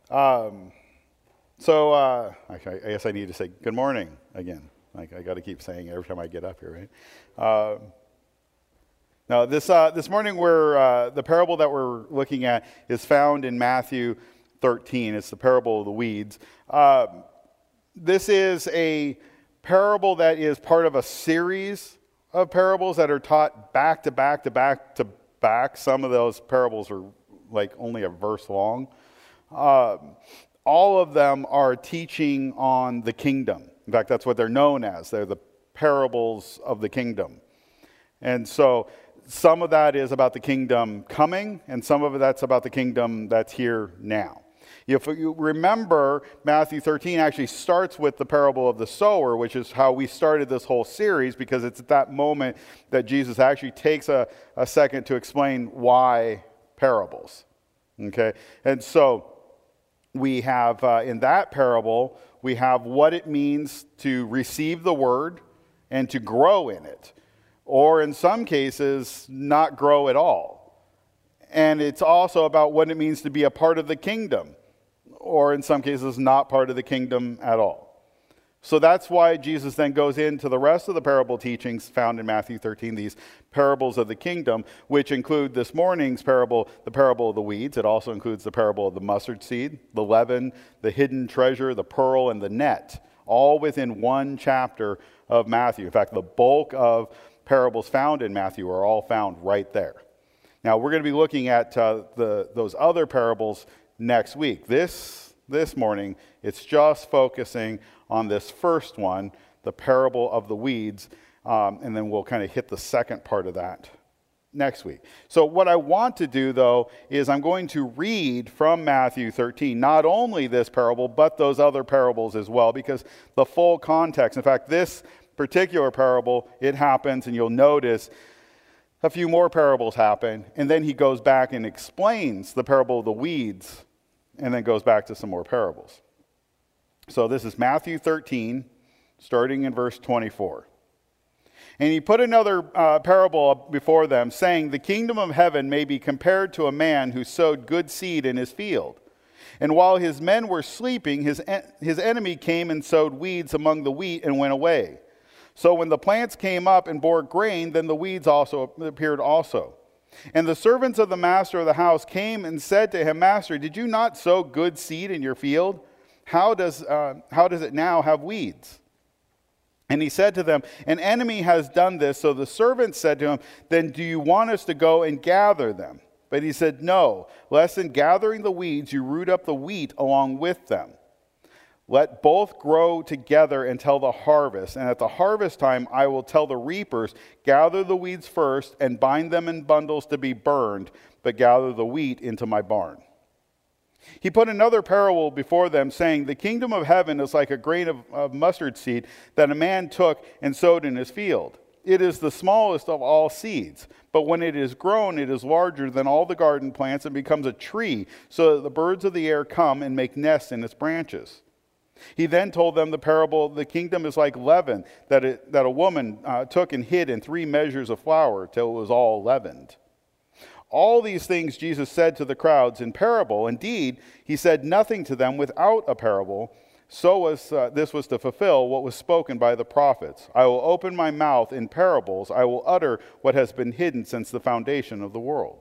I guess I need to say good morning again. Like I got to keep saying it every time I get up here, right? Now, this morning, the parable that we're looking at is found in Matthew 13. It's the parable of the weeds. This is a parable that is part of a series of parables that are taught back to back to back to back. Some of those parables are like only a verse long. All of them are teaching on the kingdom. In fact, that's what they're known as. They're the parables of the kingdom. And so some of that is about the kingdom coming, and some of that's about the kingdom that's here now. If you remember, Matthew 13 actually starts with the parable of the sower, which is how we started this whole series, because it's at that moment that Jesus actually takes a second to explain why parables. Okay? And so we have, in that parable, we have what it means to receive the word and to grow in it. Or in some cases, not grow at all. And it's also about what it means to be a part of the kingdom. Or in some cases, not part of the kingdom at all. So that's why Jesus then goes into the rest of the parable teachings found in Matthew 13, these parables of the kingdom, which include this morning's parable, the parable of the weeds. It also includes the parable of the mustard seed, the leaven, the hidden treasure, the pearl, and the net, all within one chapter of Matthew. In fact, the bulk of parables found in Matthew are all found right there. Now, we're going to be looking at those other parables next week. This morning, it's just focusing on this first one, the parable of the weeds, and then we'll kind of hit the second part of that next week. So what I want to do, though, is I'm going to read from Matthew 13, not only this parable, but those other parables as well, because the full context, in fact, this particular parable, it happens, and you'll notice a few more parables happen, and then he goes back and explains the parable of the weeds, and then goes back to some more parables. So this is Matthew 13, starting in verse 24. And he put another parable before them, saying, "The kingdom of heaven may be compared to a man who sowed good seed in his field. And while his men were sleeping, his enemy came and sowed weeds among the wheat and went away. So when the plants came up and bore grain, then the weeds also appeared also. And the servants of the master of the house came and said to him, 'Master, did you not sow good seed in your field? How does it now have weeds?' And he said to them, 'An enemy has done this.' So the servants said to him, 'Then do you want us to go and gather them?' But he said, 'No, lest in gathering the weeds you root up the wheat along with them. Let both grow together until the harvest. And at the harvest time I will tell the reapers, gather the weeds first and bind them in bundles to be burned, but gather the wheat into my barn.' He put another parable before them, saying, 'The kingdom of heaven is like a grain of mustard seed that a man took and sowed in his field. It is the smallest of all seeds, but when it is grown, it is larger than all the garden plants and becomes a tree, so that the birds of the air come and make nests in its branches.' He then told them the parable, 'The kingdom is like leaven that a woman took and hid in 3 measures of flour till it was all leavened.' All these things Jesus said to the crowds in parable. Indeed, he said nothing to them without a parable. This was to fulfill what was spoken by the prophets. 'I will open my mouth in parables. I will utter what has been hidden since the foundation of the world.'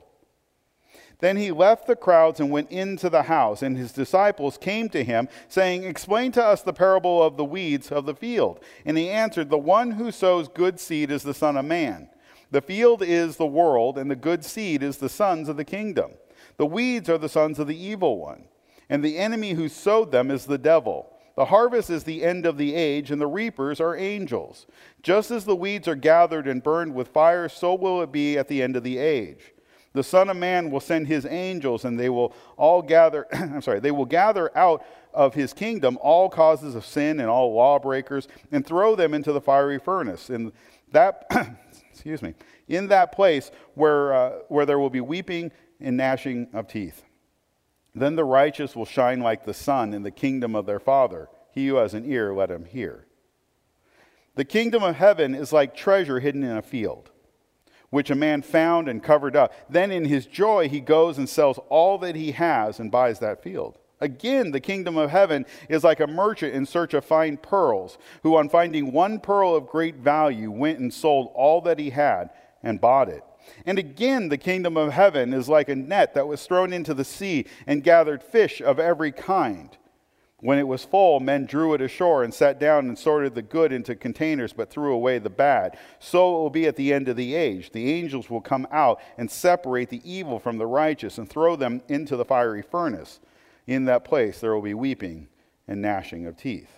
Then he left the crowds and went into the house, and his disciples came to him, saying, 'Explain to us the parable of the weeds of the field.' And he answered, 'The one who sows good seed is the Son of Man. The field is the world, and the good seed is the sons of the kingdom. The weeds are the sons of the evil one, and the enemy who sowed them is the devil. The harvest is the end of the age, and the reapers are angels. Just as the weeds are gathered and burned with fire, so will it be at the end of the age. The Son of Man will send his angels, and they will all gather, they will gather out of his kingdom all causes of sin and all lawbreakers, and throw them into the fiery furnace. In that, in that place where there will be weeping and gnashing of teeth. Then the righteous will shine like the sun in the kingdom of their Father. He who has an ear, let him hear. The kingdom of heaven is like treasure hidden in a field, which a man found and covered up. Then in his joy he goes and sells all that he has and buys that field. Again, the kingdom of heaven is like a merchant in search of fine pearls, who on finding one pearl of great value went and sold all that he had and bought it. And again, the kingdom of heaven is like a net that was thrown into the sea and gathered fish of every kind. When it was full, men drew it ashore and sat down and sorted the good into containers, but threw away the bad. So it will be at the end of the age. The angels will come out and separate the evil from the righteous and throw them into the fiery furnace. In that place there will be weeping and gnashing of teeth.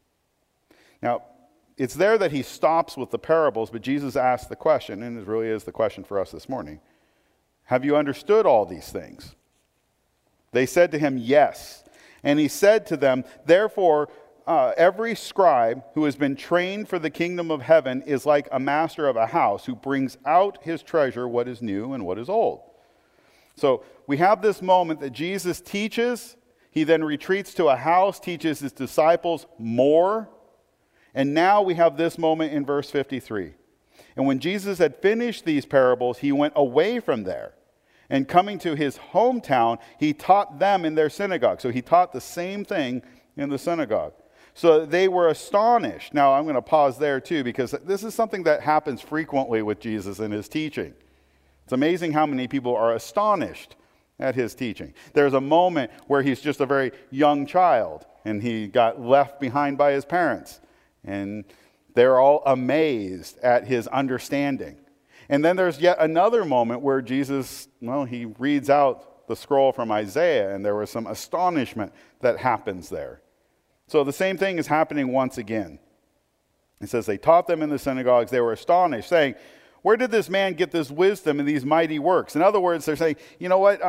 Now, it's there that he stops with the parables, but Jesus asks the question, and it really is the question for us this morning. Have you understood all these things? They said to him, yes. And he said to them, therefore, every scribe who has been trained for the kingdom of heaven is like a master of a house who brings out his treasure, what is new and what is old. So we have this moment that Jesus teaches. He then retreats to a house, teaches his disciples more. And now we have this moment in verse 53. And when Jesus had finished these parables, he went away from there. And coming to his hometown, he taught them in their synagogue. So he taught the same thing in the synagogue. So they were astonished. Now I'm going to pause there too, because this is something that happens frequently with Jesus in his teaching. It's amazing how many people are astonished at his teaching. There's a moment where he's just a very young child, and he got left behind by his parents. And they're all amazed at his understanding. And then there's yet another moment where Jesus, he reads out the scroll from Isaiah, and there was some astonishment that happens there. So the same thing is happening once again. It says they taught them in the synagogues. They were astonished, saying, where did this man get this wisdom and these mighty works? In other words, they're saying, you know what,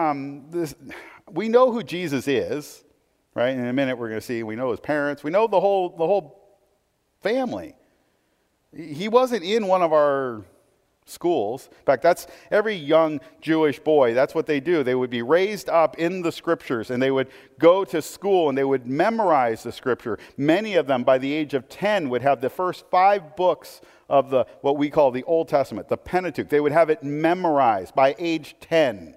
we know who Jesus is, right? In a minute we're going to see, we know his parents. We know the whole family. He wasn't in one of our schools. In fact, that's every young Jewish boy. That's what they do. They would be raised up in the scriptures, and they would go to school, and they would memorize the scripture. Many of them, by the age of 10, would have the first 5 books of what we call the Old Testament, the Pentateuch. They would have it memorized by age 10.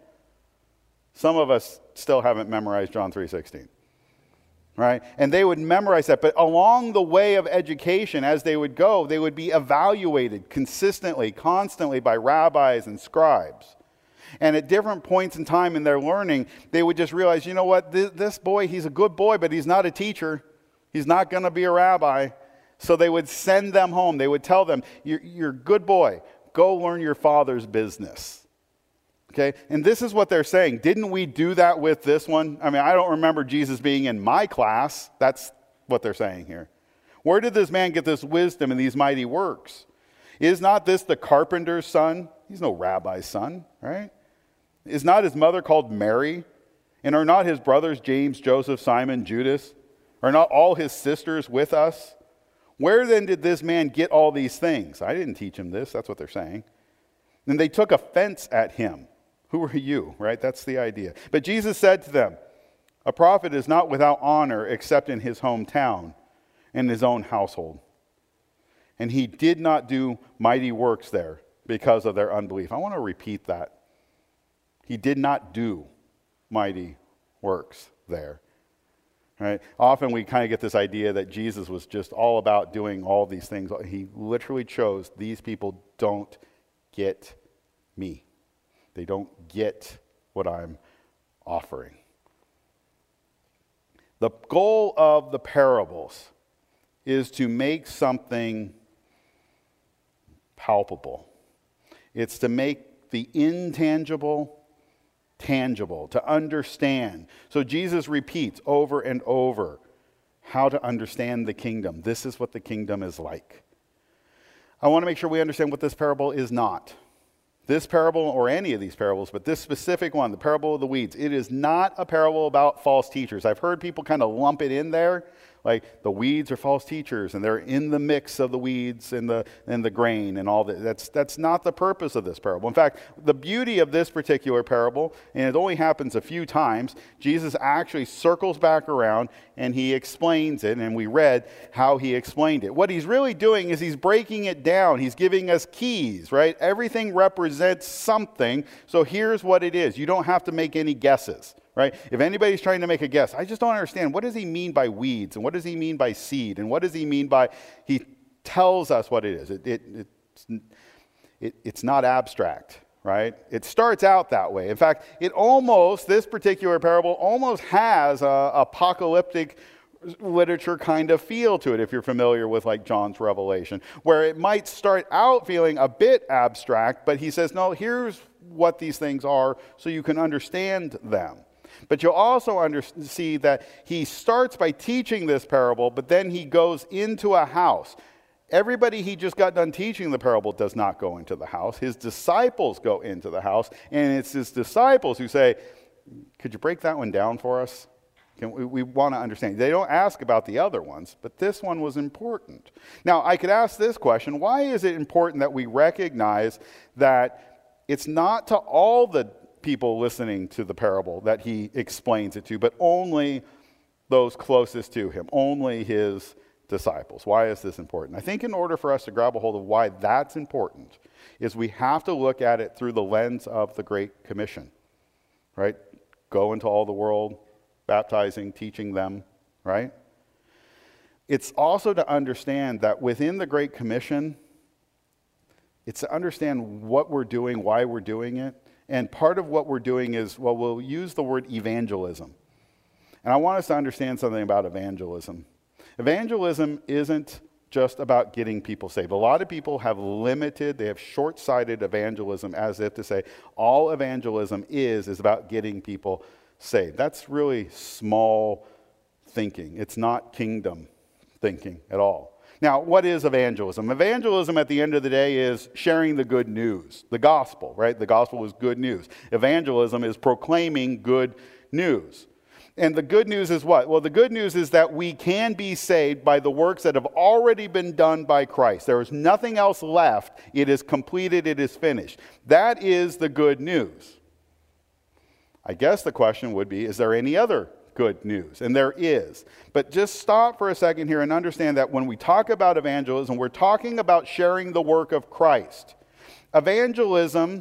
Some of us still haven't memorized John 3:16. Right? And they would memorize that. But along the way of education, as they would go, they would be evaluated consistently, constantly by rabbis and scribes. And at different points in time in their learning, they would just realize, you know what, this boy, he's a good boy, but he's not a teacher. He's not going to be a rabbi. So they would send them home. They would tell them, you're a good boy. Go learn your father's business. Okay, and this is what they're saying. Didn't we do that with this one? I mean, I don't remember Jesus being in my class. That's what they're saying here. Where did this man get this wisdom and these mighty works? Is not this the carpenter's son? He's no rabbi's son, right? Is not his mother called Mary? And are not his brothers James, Joseph, Simon, Judas? Are not all his sisters with us? Where then did this man get all these things? I didn't teach him this. That's what they're saying. And they took offense at him. Who are you, right? That's the idea. But Jesus said to them, a prophet is not without honor except in his hometown and his own household. And he did not do mighty works there because of their unbelief. I want to repeat that. He did not do mighty works there. Right? Often we kind of get this idea that Jesus was just all about doing all these things. He literally chose, these people don't get me. They don't get what I'm offering. The goal of the parables is to make something palpable. It's to make the intangible tangible, to understand. So Jesus repeats over and over how to understand the kingdom. This is what the kingdom is like. I want to make sure we understand what this parable is not. This parable, or any of these parables, but this specific one, the parable of the weeds, it is not a parable about false teachers. I've heard people kind of lump it in there, like the weeds are false teachers, and they're in the mix of the weeds and the grain and all that. That's not the purpose of this parable. In fact, the beauty of this particular parable, and it only happens a few times, Jesus actually circles back around and he explains it, and we read how he explained it. What he's really doing is he's breaking it down. He's giving us keys, right? Everything represents something, so here's what it is. You don't have to make any guesses, right? If anybody's trying to make a guess, I just don't understand. What does he mean by weeds? And what does he mean by seed? And what does he mean by, he tells us what it is. It's not abstract, right? It starts out that way. In fact, this particular parable almost has a apocalyptic literature kind of feel to it, if you're familiar with like John's Revelation, where it might start out feeling a bit abstract, but he says, no, here's what these things are so you can understand them. But you'll also see that he starts by teaching this parable, but then he goes into a house. Everybody he just got done teaching the parable does not go into the house. His disciples go into the house, and it's his disciples who say, could you break that one down for us? We want to understand. They don't ask about the other ones, but this one was important. Now, I could ask this question: why is it important that we recognize that it's not to all the people listening to the parable that he explains it to, but only those closest to him, only his disciples? Why is this important? I think in order for us to grab a hold of why that's important is we have to look at it through the lens of the Great Commission, right? Go into all the world, baptizing, teaching them, right? It's also to understand that within the Great Commission, it's to understand what we're doing, why we're doing it. And part of what we're doing is, well, we'll use the word evangelism. And I want us to understand something about evangelism. Evangelism isn't just about getting people saved. A lot of people have short-sighted evangelism, as if to say all evangelism is about getting people saved. That's really small thinking. It's not kingdom thinking at all. Now, what is evangelism? Evangelism at the end of the day is sharing the good news, the gospel, right? The gospel is good news. Evangelism is proclaiming good news. And the good news is what? Well, the good news is that we can be saved by the works that have already been done by Christ. There is nothing else left. It is completed. It is finished. That is the good news. I guess the question would be, is there any other good news? And there is. But just stop for a second here and understand that when we talk about evangelism, we're talking about sharing the work of Christ. Evangelism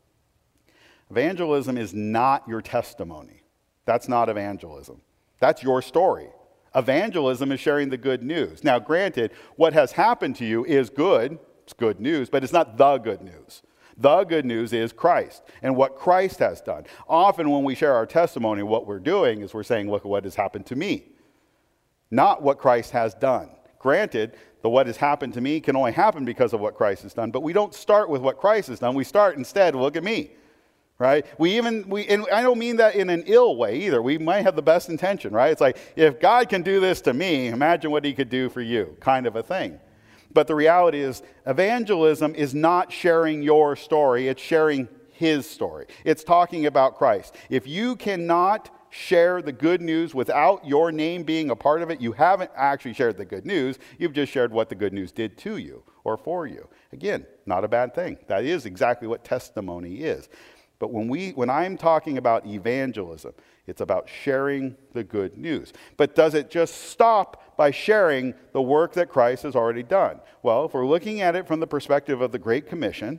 is not your testimony. That's not evangelism. That's your story. Evangelism is sharing the good news. Now, granted, what has happened to you is good. It's good news, but it's not the good news. The good news is Christ and what Christ has done. Often when we share our testimony, what we're doing is we're saying, look at what has happened to me, not what Christ has done. Granted, what has happened to me can only happen because of what Christ has done, but we don't start with what Christ has done. We start instead, look at me, right? And I don't mean that in an ill way either. We might have the best intention, right? It's like, if God can do this to me, imagine what he could do for you, kind of a thing. But the reality is, evangelism is not sharing your story, it's sharing his story. It's talking about Christ. If you cannot share the good news without your name being a part of it, you haven't actually shared the good news, you've just shared what the good news did to you or for you. Again, not a bad thing. That is exactly what testimony is. But when I'm talking about evangelism, it's about sharing the good news. But does it just stop by sharing the work that Christ has already done? Well, if we're looking at it from the perspective of the Great Commission,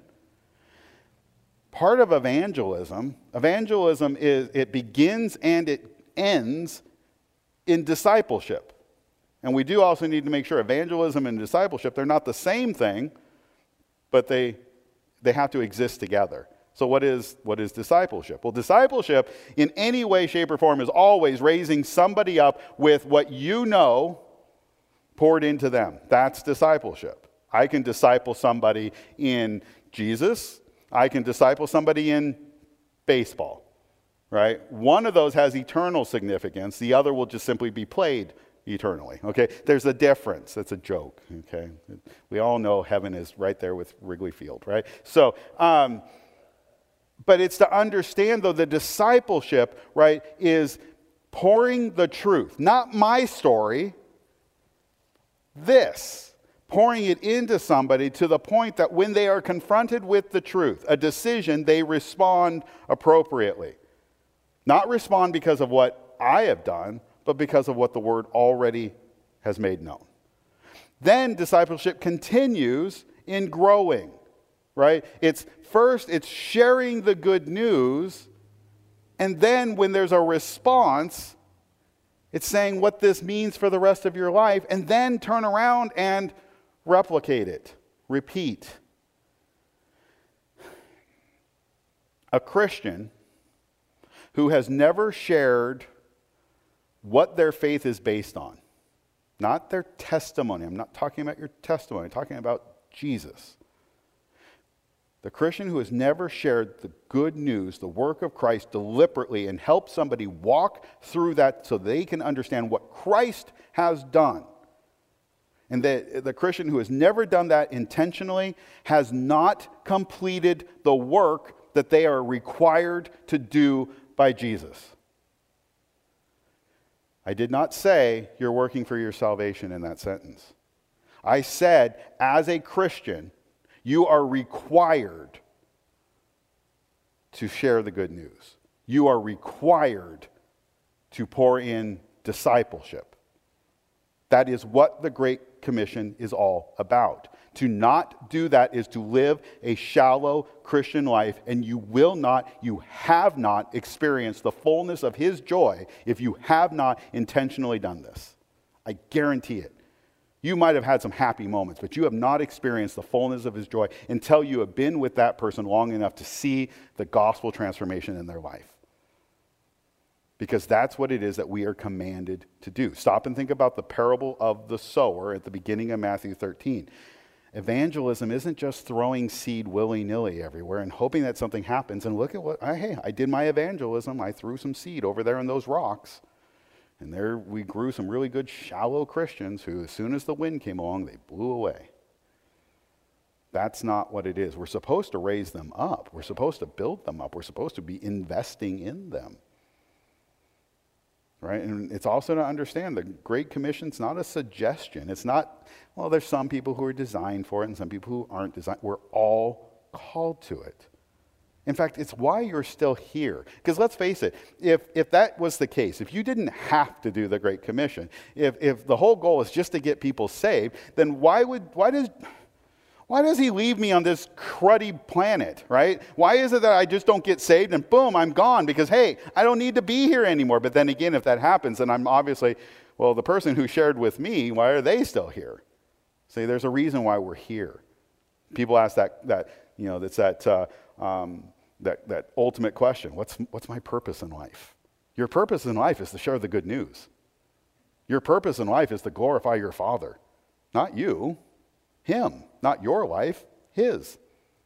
part of evangelism is it begins and it ends in discipleship. And we do also need to make sure evangelism and discipleship, they're not the same thing, but they have to exist together. So what is discipleship? Well, discipleship in any way, shape, or form is always raising somebody up with what you know poured into them. That's discipleship. I can disciple somebody in Jesus. I can disciple somebody in baseball, right? One of those has eternal significance. The other will just simply be played eternally, okay? There's a difference. That's a joke, okay? We all know heaven is right there with Wrigley Field, right? So, but it's to understand, though, the discipleship, right, is pouring the truth. Not my story, pouring it into somebody to the point that when they are confronted with the truth, a decision, they respond appropriately. Not respond because of what I have done, but because of what the Word already has made known. Then discipleship continues in growing. Right? It's sharing the good news, And then when there's a response, it's saying what this means for the rest of your life, and then turn around and replicate it, repeat. A Christian who has never shared what their faith is based on, not their testimony. I'm not talking about your testimony. I'm talking about Jesus. The Christian who has never shared the good news, the work of Christ deliberately, and helped somebody walk through that so they can understand what Christ has done. And the Christian who has never done that intentionally has not completed the work that they are required to do by Jesus. I did not say you're working for your salvation in that sentence. I said, as a Christian, you are required to share the good news. You are required to pour in discipleship. That is what the Great Commission is all about. To not do that is to live a shallow Christian life, and you have not experienced the fullness of His joy if you have not intentionally done this. I guarantee it. You might have had some happy moments, but you have not experienced the fullness of His joy until you have been with that person long enough to see the gospel transformation in their life. Because that's what it is that we are commanded to do. Stop and think about the parable of the sower at the beginning of Matthew 13. Evangelism isn't just throwing seed willy-nilly everywhere and hoping that something happens. And look at I did my evangelism. I threw some seed over there in those rocks. And there we grew some really good shallow Christians who, as soon as the wind came along, they blew away. That's not what it is. We're supposed to raise them up. We're supposed to build them up. We're supposed to be investing in them. Right? And it's also to understand the Great Commission's not a suggestion. It's not, well, there's some people who are designed for it and some people who aren't designed. We're all called to it. In fact, it's why you're still here. Because let's face it, if that was the case, if you didn't have to do the Great Commission, if the whole goal is just to get people saved, then why does He leave me on this cruddy planet, right? Why is it that I just don't get saved and boom, I'm gone because, hey, I don't need to be here anymore. But then again, if that happens, then I'm obviously, well, the person who shared with me, why are they still here? See, there's a reason why we're here. People ask that ultimate question, what's my purpose in life? Your purpose in life is to share the good news. Your purpose in life is to glorify your Father, not you. Him, not your life, His.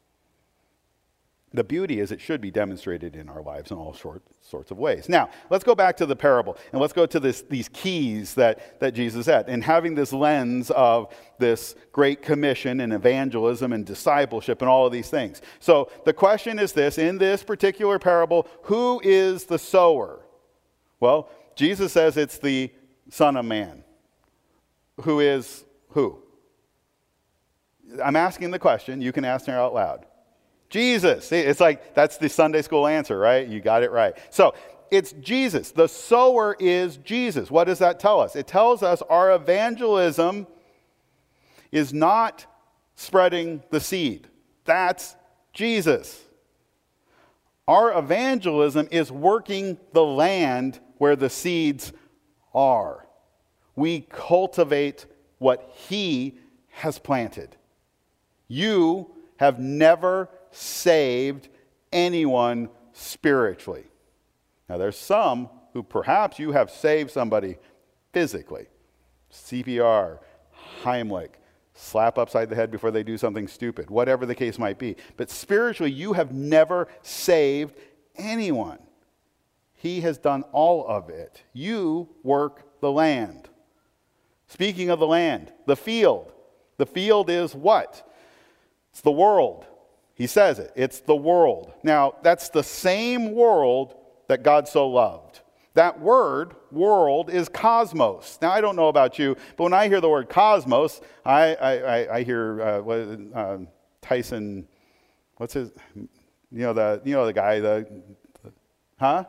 The beauty is it should be demonstrated in our lives in all sorts of ways. Now, let's go back to the parable, and let's go to these keys that Jesus had. And having this lens of this Great Commission and evangelism and discipleship and all of these things. So the question is this, in this particular parable, who is the sower? Well, Jesus says it's the Son of Man. Who is who? I'm asking the question. You can ask it out loud. Jesus. See, it's like that's the Sunday school answer, right? You got it right. So it's Jesus. The sower is Jesus. What does that tell us? It tells us our evangelism is not spreading the seed. That's Jesus. Our evangelism is working the land where the seeds are. We cultivate what He has planted. You have never saved anyone spiritually. Now, there's some who perhaps you have saved somebody physically. CPR, Heimlich, slap upside the head before they do something stupid, whatever the case might be. But spiritually, you have never saved anyone. He has done all of it. You work the land. Speaking of the land, the field. The field is what? It's the world. He says it. It's the world. Now, that's the same world that God so loved. That word, world, is cosmos. Now, I don't know about you, but when I hear the word cosmos, I hear Tyson, what's his, the guy, huh?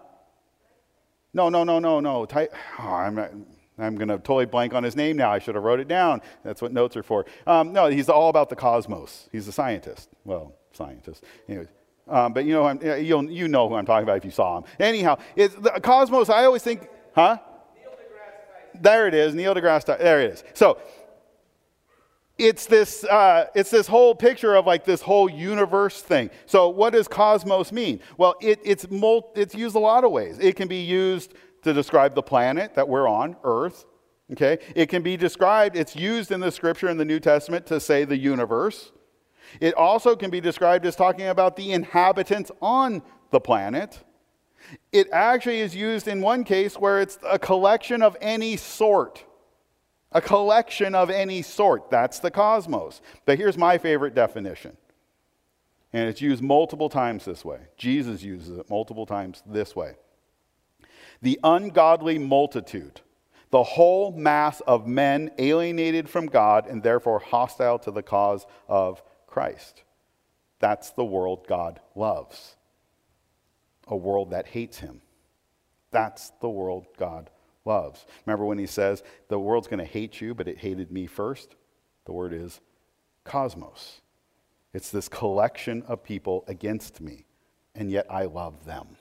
No. I'm going to totally blank on his name now. I should have wrote it down. That's what notes are for. No, he's all about the cosmos. He's a scientist. Well, scientist. Anyways, But you know, you know who I'm talking about if you saw him. Anyhow, it's the cosmos. I always think, huh? Neil deGrasse Tyson. There it is, Neil deGrasse Tyson. There it is. So it's this whole picture of like this whole universe thing. So what does cosmos mean? Well, it's used a lot of ways. It can be used to describe the planet that we're on, Earth. Okay, it can be described. It's used in the Scripture in the New Testament to say the universe. It also can be described as talking about the inhabitants on the planet. It actually is used in one case where it's a collection of any sort. A collection of any sort. That's the cosmos. But here's my favorite definition. And it's used multiple times this way. Jesus uses it multiple times this way. The ungodly multitude, the whole mass of men alienated from God and therefore hostile to the cause of Christ. That's the world God loves. A world that hates him. That's the world God loves. Remember when he says, the world's going to hate you, but it hated me first? The word is cosmos. It's this collection of people against me, and yet I love them.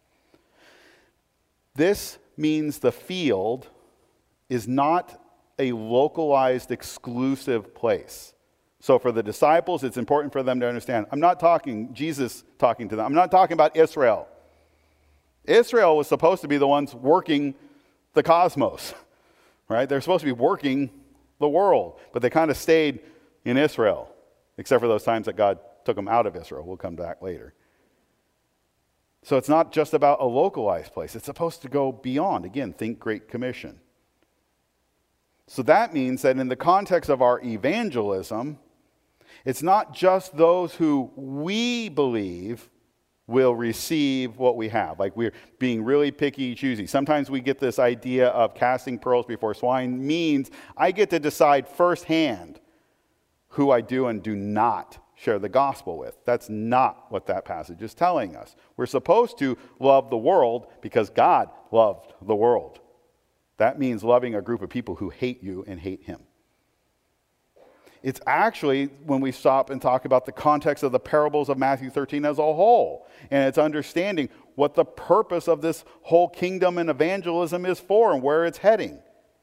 This means the field is not a localized, exclusive place. So for the disciples, it's important for them to understand, Jesus talking to them, I'm not talking about Israel. Israel was supposed to be the ones working the cosmos, right? They're supposed to be working the world, but they kind of stayed in Israel, except for those times that God took them out of Israel. We'll come back later. So it's not just about a localized place. It's supposed to go beyond. Again, think Great Commission. So that means that in the context of our evangelism, it's not just those who we believe will receive what we have. Like we're being really picky, choosy. Sometimes we get this idea of casting pearls before swine means I get to decide firsthand who I do and do not share the gospel with. That's not what that passage is telling us. We're supposed to love the world because God loved the world. That means loving a group of people who hate you and hate him. It's actually when we stop and talk about the context of the parables of Matthew 13 as a whole. And it's understanding what the purpose of this whole kingdom and evangelism is for and where it's heading.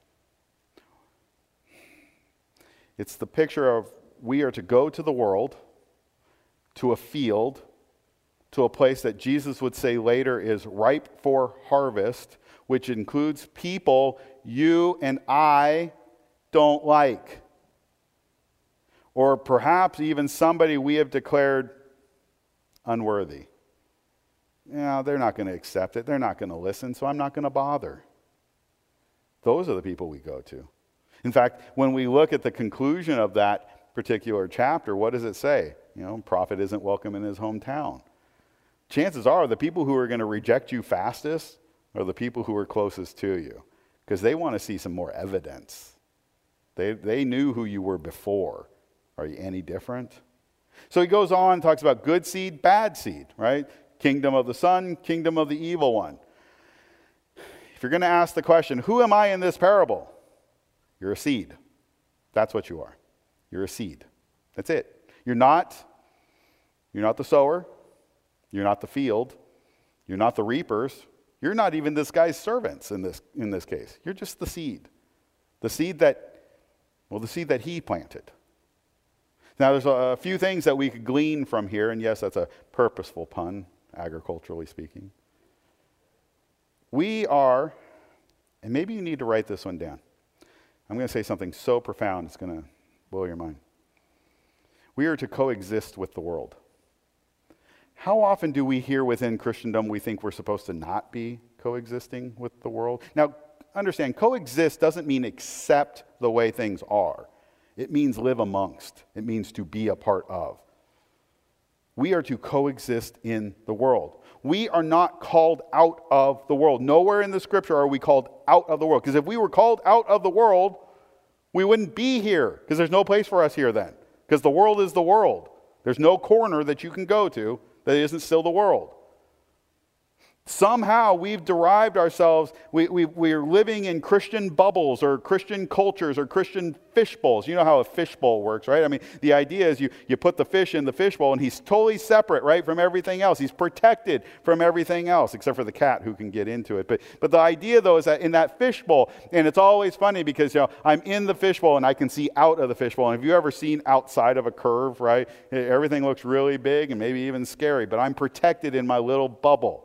It's the picture of we are to go to the world, to a field, to a place that Jesus would say later is ripe for harvest, which includes people you and I don't like. Or perhaps even somebody we have declared unworthy. Yeah, they're not going to accept it. They're not going to listen, so I'm not going to bother. Those are the people we go to. In fact, when we look at the conclusion of that particular chapter, what does it say? Prophet isn't welcome in his hometown. Chances are the people who are going to reject you fastest are the people who are closest to you, because they want to see some more evidence. They knew who you were before. Are you any different? So he goes on and talks about good seed, bad seed, right? Kingdom of the Son, kingdom of the evil one. If you're going to ask the question, who am I in this parable? You're a seed. That's what you are. You're a seed. That's it. You're not the sower. You're not the field. You're not the reapers. You're not even this guy's servants in this case. You're just the seed. The seed that he planted. Now, there's a few things that we could glean from here, and yes, that's a purposeful pun, agriculturally speaking. We are, and maybe you need to write this one down. I'm going to say something so profound, it's going to blow your mind. We are to coexist with the world. How often do we hear within Christendom we think we're supposed to not be coexisting with the world? Now, understand, coexist doesn't mean accept the way things are. It means live amongst. It means to be a part of. We are to coexist in the world. We are not called out of the world. Nowhere in the scripture are we called out of the world. Because if we were called out of the world, we wouldn't be here. Because there's no place for us here then. Because the world is the world. There's no corner that you can go to that isn't still the world. Somehow we've derived ourselves, we're living in Christian bubbles or Christian cultures or Christian fish bowls. You know how a fish bowl works, right? I mean, the idea is you put the fish in the fish bowl and he's totally separate, right, from everything else. He's protected from everything else, except for the cat who can get into it. But the idea, though, is that in that fish bowl, and it's always funny because, I'm in the fish bowl and I can see out of the fish bowl. And have you ever seen outside of a curve, right? Everything looks really big and maybe even scary, but I'm protected in my little bubble.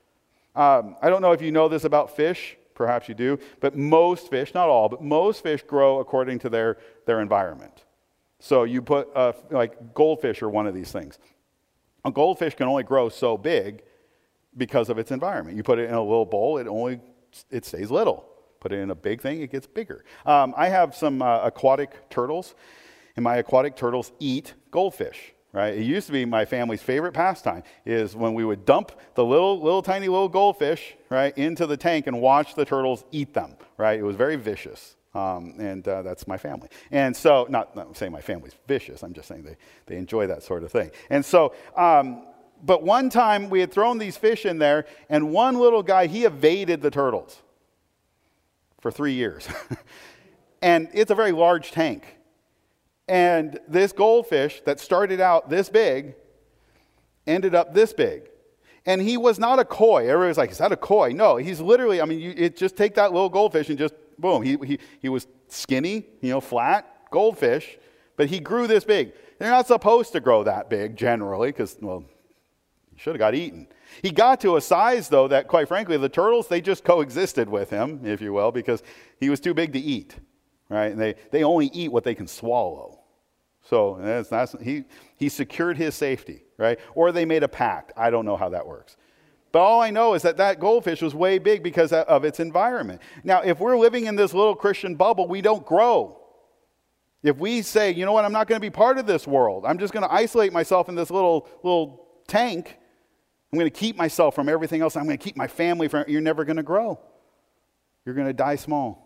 I don't know if you know this about fish, perhaps you do, but most fish, not all, but most fish grow according to their environment. So you put, like goldfish are one of these things. A goldfish can only grow so big because of its environment. You put it in a little bowl, it stays little. Put it in a big thing, it gets bigger. I have some aquatic turtles, and my aquatic turtles eat goldfish. Right? It used to be my family's favorite pastime is when we would dump the little tiny goldfish, right, into the tank and watch the turtles eat them, right? It was very vicious, and that's my family. And so, not saying my family's vicious, I'm just saying they enjoy that sort of thing. And so, but one time we had thrown these fish in there, and one little guy, he evaded the turtles for 3 years. And it's a very large tank. And this goldfish that started out this big ended up this big. And he was not a koi. Everybody's like, is that a koi? No, he's literally, just take that little goldfish and just, boom. He was skinny, flat goldfish, but he grew this big. They're not supposed to grow that big generally because, he should have got eaten. He got to a size, though, that quite frankly, the turtles, they just coexisted with him, if you will, because he was too big to eat, right? And they only eat what they can swallow. So he secured his safety, right? Or they made a pact. I don't know how that works. But all I know is that goldfish was way big because of its environment. Now, if we're living in this little Christian bubble, we don't grow. If we say, you know what, I'm not going to be part of this world. I'm just going to isolate myself in this little tank. I'm going to keep myself from everything else. I'm going to keep my family from, you're never going to grow. You're going to die small.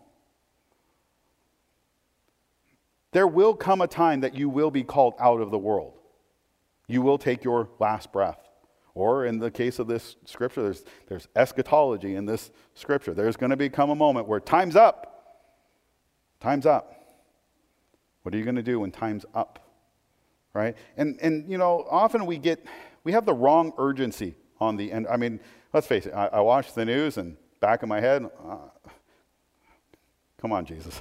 There will come a time that you will be called out of the world. You will take your last breath. Or in the case of this scripture, there's eschatology in this scripture. There's going to become a moment where time's up. Time's up. What are you going to do when time's up? Right? And often we have the wrong urgency on the end. Let's face it. I watch the news and back in my head, come on, Jesus.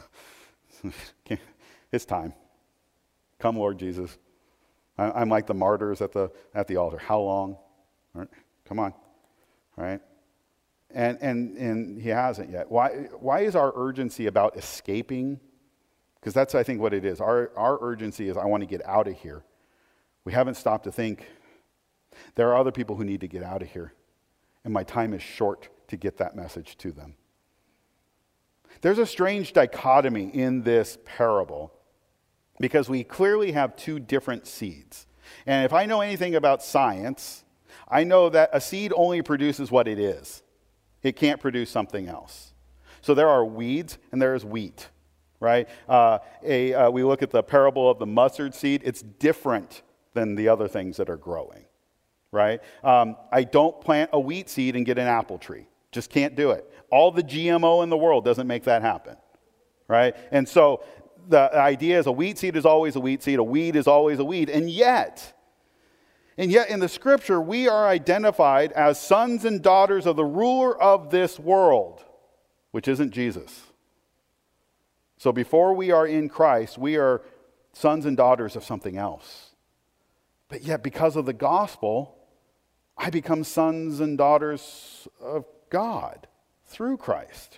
It's time. Come, Lord Jesus. I'm like the martyrs at the altar. How long? All right, come on. All right. And he hasn't yet. Why is our urgency about escaping? Because that's, I think, what it is. Our urgency is, I want to get out of here. We haven't stopped to think, there are other people who need to get out of here. And my time is short to get that message to them. There's a strange dichotomy in this parable because we clearly have two different seeds. And if I know anything about science, I know that a seed only produces what it is. It can't produce something else. So there are weeds and there is wheat, right? We look at the parable of the mustard seed. It's different than the other things that are growing, right? I don't plant a wheat seed and get an apple tree. Just can't do it. All the GMO in the world doesn't make that happen, right? And so the idea is a wheat seed is always a wheat seed, a weed is always a weed, and yet in the scripture, we are identified as sons and daughters of the ruler of this world, which isn't Jesus. So before we are in Christ, we are sons and daughters of something else. But yet because of the gospel, I become sons and daughters of God through Christ.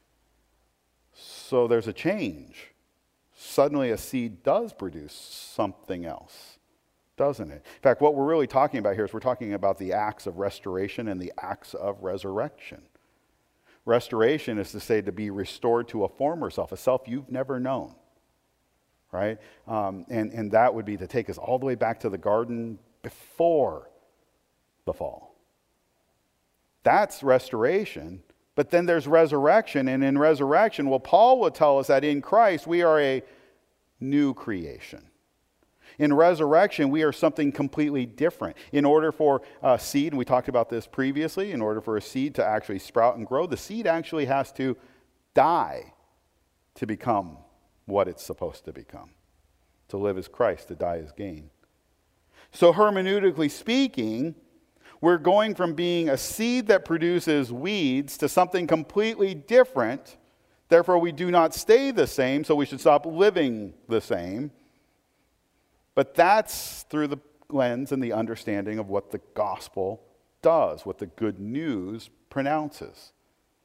So there's a change. Suddenly a seed does produce something else, doesn't it? In fact, what we're really talking about here is we're talking about the acts of restoration and the acts of resurrection. Restoration is to say to be restored to a former self, a self you've never known, right? And that would be to take us all the way back to the garden before the fall. That's restoration. But then there's resurrection, and in resurrection, Paul will tell us that in Christ we are a new creation. In resurrection, we are something completely different. In order for a seed, and we talked about this previously, in order for a seed to actually sprout and grow, the seed actually has to die to become what it's supposed to become. To live as Christ, to die as gain. So hermeneutically speaking, we're going from being a seed that produces weeds to something completely different. Therefore, we do not stay the same, so we should stop living the same. But that's through the lens and the understanding of what the gospel does, what the good news pronounces.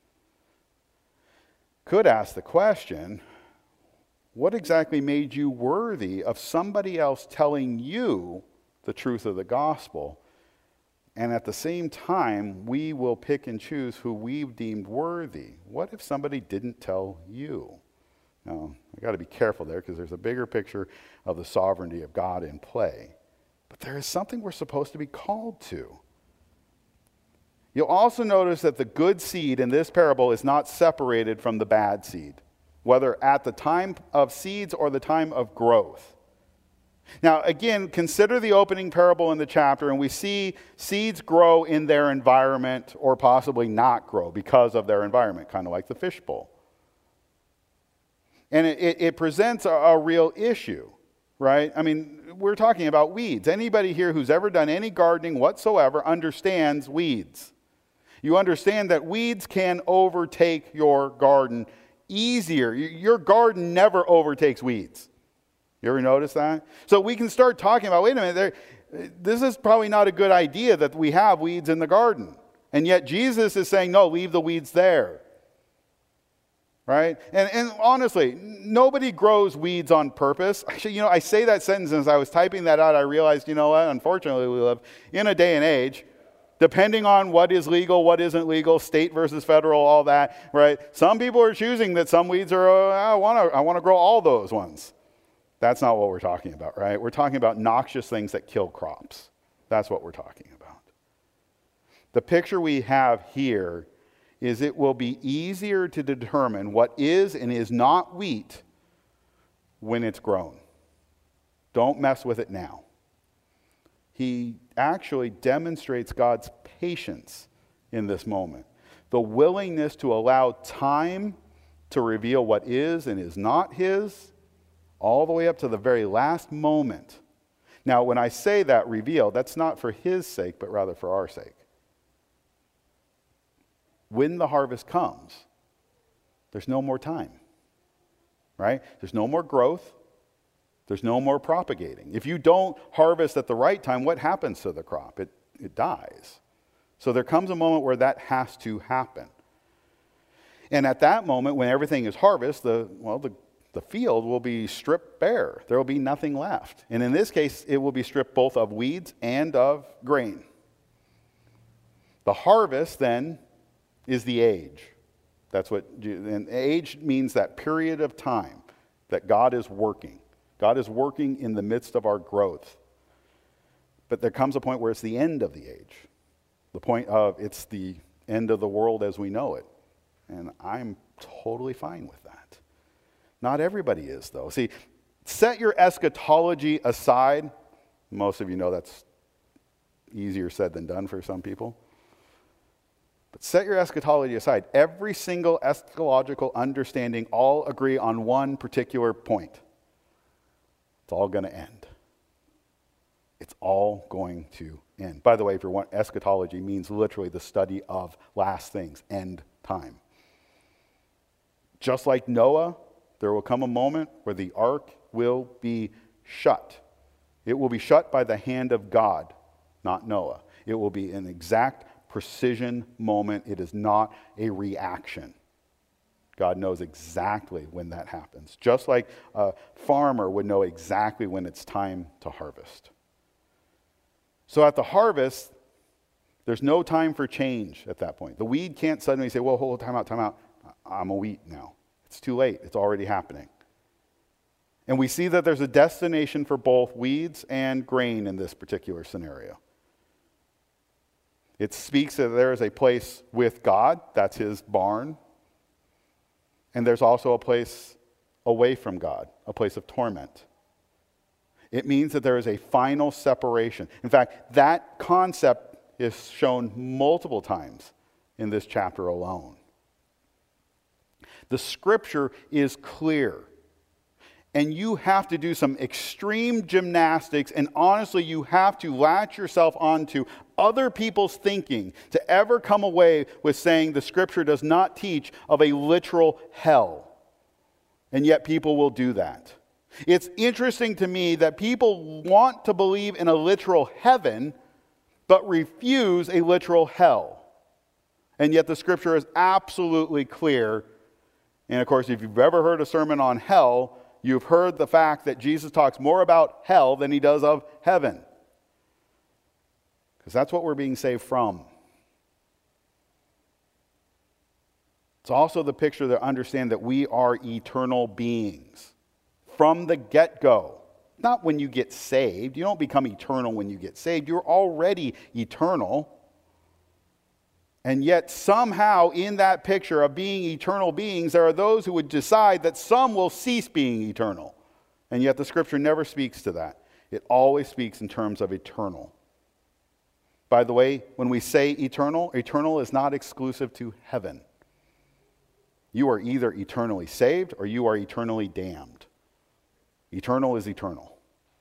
Could ask the question, what exactly made you worthy of somebody else telling you the truth of the gospel? And at the same time, we will pick and choose who we've deemed worthy. What if somebody didn't tell you? Now, I got to be careful there because there's a bigger picture of the sovereignty of God in play. But there is something we're supposed to be called to. You'll also notice that the good seed in this parable is not separated from the bad seed, whether at the time of seeds or the time of growth. Now, again, consider the opening parable in the chapter, and we see seeds grow in their environment or possibly not grow because of their environment, kind of like the fishbowl. And it presents a real issue, right? I mean, we're talking about weeds. Anybody here who's ever done any gardening whatsoever understands weeds. You understand that weeds can overtake your garden easier. Your garden never overtakes weeds. You ever notice that? So we can start talking about, wait a minute, this is probably not a good idea that we have weeds in the garden. And yet Jesus is saying, no, leave the weeds there. Right? And honestly, nobody grows weeds on purpose. Actually, I say that sentence, and as I was typing that out, I realized, what? Unfortunately, we live in a day and age, depending on what is legal, what isn't legal, state versus federal, all that, right? Some people are choosing that some weeds are, I want to grow all those ones. That's not what we're talking about, right? We're talking about noxious things that kill crops. That's what we're talking about. The picture we have here is it will be easier to determine what is and is not wheat when it's grown. Don't mess with it now. He actually demonstrates God's patience in this moment. The willingness to allow time to reveal what is and is not his, all the way up to the very last moment. Now, when I say that reveal, that's not for his sake, but rather for our sake. When the harvest comes, there's no more time, right? There's no more growth. There's no more propagating. If you don't harvest at the right time, what happens to the crop? It dies. So there comes a moment where that has to happen. And at that moment, when everything is harvested, the field will be stripped bare. There will be nothing left. And in this case, it will be stripped both of weeds and of grain. The harvest, then, is the age. And age means that period of time that God is working. God is working in the midst of our growth. But there comes a point where it's the end of the age. The point of it's the end of the world as we know it. And I'm totally fine with that. Not everybody is, though. See, set your eschatology aside. Most of you know that's easier said than done for some people. But set your eschatology aside. Every single eschatological understanding all agree on one particular point. It's all going to end. It's all going to end. By the way, if you want, eschatology means literally the study of last things, end time. Just like Noah, there will come a moment where the ark will be shut. It will be shut by the hand of God, not Noah. It will be an exact precision moment. It is not a reaction. God knows exactly when that happens. Just like a farmer would know exactly when it's time to harvest. So at the harvest, there's no time for change at that point. The weed can't suddenly say, well, hold, time out. I'm a wheat now. It's too late. It's already happening. And we see that there's a destination for both weeds and grain in this particular scenario. It speaks that there is a place with God. That's his barn. And there's also a place away from God, a place of torment. It means that there is a final separation. In fact, that concept is shown multiple times in this chapter alone. The scripture is clear. And you have to do some extreme gymnastics, and honestly, you have to latch yourself onto other people's thinking to ever come away with saying the scripture does not teach of a literal hell. And yet people will do that. It's interesting to me that people want to believe in a literal heaven, but refuse a literal hell. And yet the scripture is absolutely clear. And of course, if you've ever heard a sermon on hell, you've heard the fact that Jesus talks more about hell than he does of heaven. Because that's what we're being saved from. It's also the picture to understand that we are eternal beings. From the get-go. Not when you get saved. You don't become eternal when you get saved. You're already eternal. And yet somehow in that picture of being eternal beings, there are those who would decide that some will cease being eternal. And yet the scripture never speaks to that. It always speaks in terms of eternal. By the way, when we say eternal, eternal is not exclusive to heaven. You are either eternally saved or you are eternally damned. Eternal is eternal.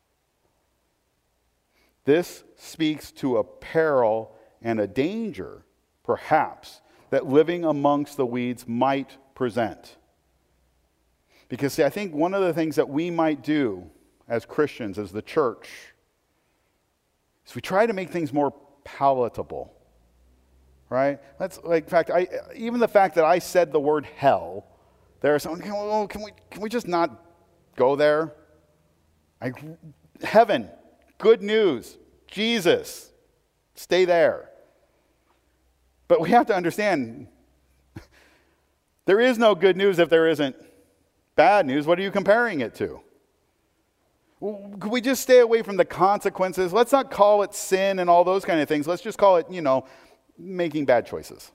This speaks to a peril and a danger, perhaps, that living amongst the weeds might present. Because, see, I think one of the things that we might do as Christians, as the church, is we try to make things more palatable. Right? That's like, in fact, even the fact that I said the word hell, there are some, can we just not go there? Heaven, good news, Jesus, stay there. But we have to understand, there is no good news if there isn't bad news. What are you comparing it to? Could we just stay away from the consequences? Let's not call it sin and all those kind of things. Let's just call it, making bad choices.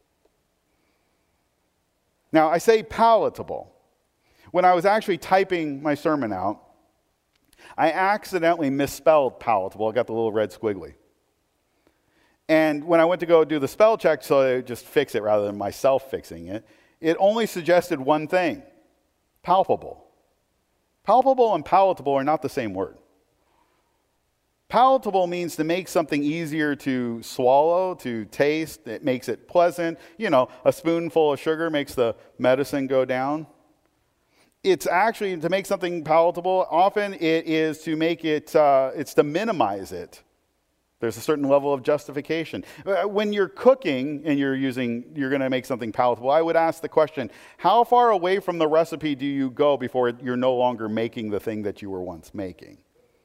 Now, I say palatable. When I was actually typing my sermon out, I accidentally misspelled palatable. I got the little red squiggly. And when I went to go do the spell check, so I just fix it rather than myself fixing it, it only suggested one thing: palpable. Palpable and palatable are not the same word. Palatable means to make something easier to swallow, to taste. It makes it pleasant. A spoonful of sugar makes the medicine go down. It's actually, to make something palatable, often it is to make it, it's to minimize it. There's a certain level of justification. When you're cooking and you're going to make something palatable, I would ask the question, how far away from the recipe do you go before you're no longer making the thing that you were once making?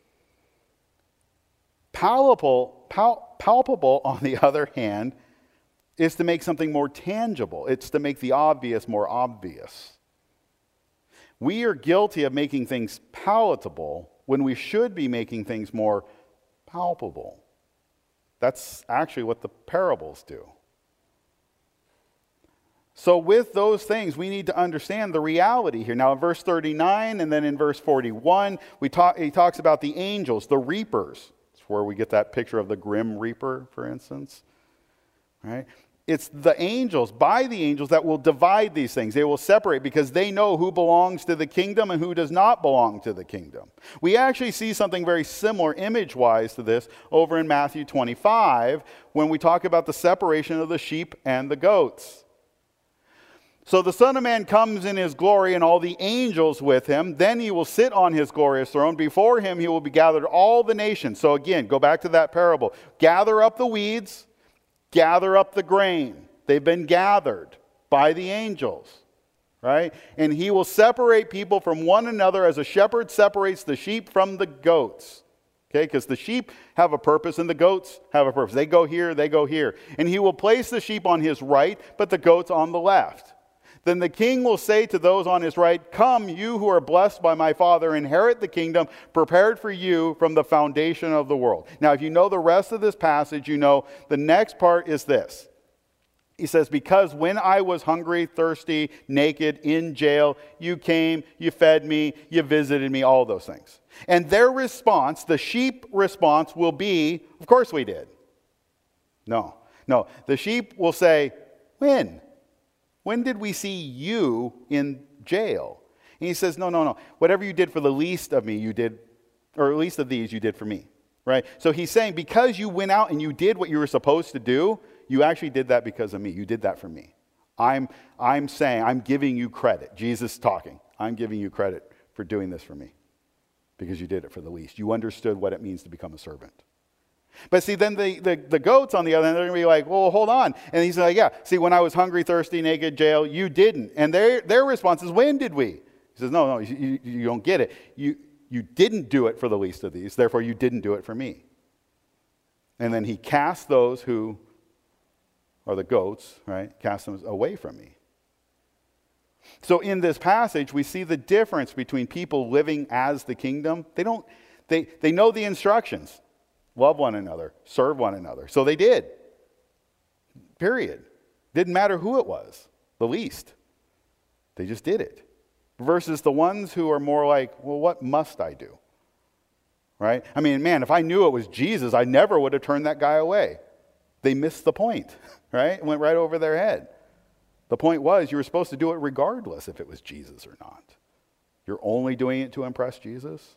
Palpable, on the other hand, is to make something more tangible. It's to make the obvious more obvious. We are guilty of making things palatable when we should be making things more palpable. That's actually what the parables do. So with those things, we need to understand the reality here. Now in verse 39 and then in verse 41, he talks about the angels, the reapers. It's where we get that picture of the grim reaper, for instance. Right? It's the angels, by the angels, that will divide these things. They will separate because they know who belongs to the kingdom and who does not belong to the kingdom. We actually see something very similar image-wise to this over in Matthew 25 when we talk about the separation of the sheep and the goats. So the Son of Man comes in his glory and all the angels with him. Then he will sit on his glorious throne. Before him he will be gathered all the nations. So again, go back to that parable. Gather up the weeds. Gather up the grain. They've been gathered by the angels, right? And he will separate people from one another as a shepherd separates the sheep from the goats. Okay, because the sheep have a purpose and the goats have a purpose. They go here, they go here. And he will place the sheep on his right, but the goats on the left. Then the king will say to those on his right, "Come, you who are blessed by my Father, inherit the kingdom prepared for you from the foundation of the world." Now, if you know the rest of this passage, you know the next part is this. He says, "Because when I was hungry, thirsty, naked, in jail, you came, you fed me, you visited me," all those things. And their response, the sheep response, will be, of course we did. No. The sheep will say, when? When did we see you in jail? And he says, no. Whatever you did for the least of me, you did, or least of these, you did for me. Right? So he's saying, because you went out and you did what you were supposed to do, you actually did that because of me. You did that for me. I'm saying, I'm giving you credit. Jesus talking. I'm giving you credit for doing this for me because you did it for the least. You understood what it means to become a servant. But see, then the goats on the other hand, they're going to be like, well, hold on. And he's like, yeah, see, when I was hungry, thirsty, naked, jail, you didn't. And their response is, when did we? He says, no, you don't get it. You didn't do it for the least of these, therefore you didn't do it for me. And then he casts those who are the goats, right? Cast them away from me. So in this passage, we see the difference between people living as the kingdom. They know the instructions. Love one another, serve one another. So they did. Period. Didn't matter who it was, the least. They just did it. Versus the ones who are more like, well, what must I do? Right? I mean, man, if I knew it was Jesus, I never would have turned that guy away. They missed the point, right? It went right over their head. The point was you were supposed to do it regardless if it was Jesus or not. You're only doing it to impress Jesus?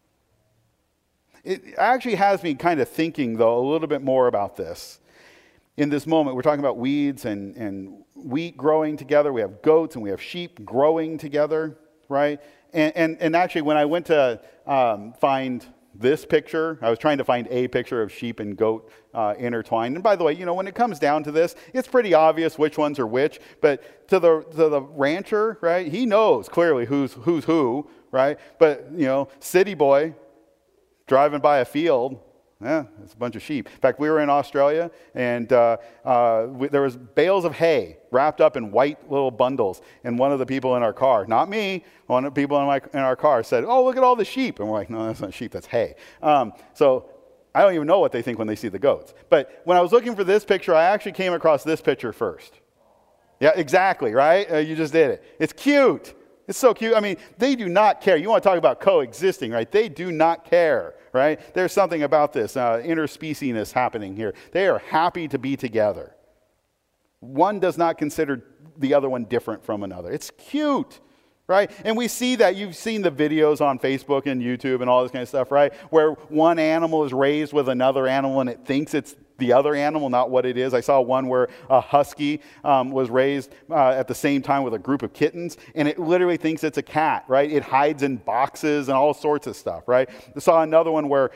It actually has me kind of thinking, though, a little bit more about this. In this moment, we're talking about weeds and wheat growing together. We have goats and we have sheep growing together, right? And actually, when I went to find this picture, I was trying to find a picture of sheep and goat intertwined. And by the way, when it comes down to this, it's pretty obvious which ones are which. But to the rancher, right, he knows clearly who's who, right? But, city boy driving by a field, it's a bunch of sheep. In fact, we were in Australia, and there was bales of hay wrapped up in white little bundles. And one of the people in our car, not me, one of the people in our car said, "Oh, look at all the sheep." And we're like, "No, that's not sheep, that's hay." So I don't even know what they think when they see the goats. But when I was looking for this picture, I actually came across this picture first. Yeah, exactly, right? You just did it. It's cute. It's so cute. I mean, they do not care. You want to talk about coexisting, right? They do not care, right? There's something about this interspecies happening here. They are happy to be together. One does not consider the other one different from another. It's cute, right? And we see that. You've seen the videos on Facebook and YouTube and all this kind of stuff, right? Where one animal is raised with another animal and it thinks it's the other animal, not what it is. I saw one where a husky was raised at the same time with a group of kittens, and it literally thinks it's a cat, right? It hides in boxes and all sorts of stuff, right? I saw another one where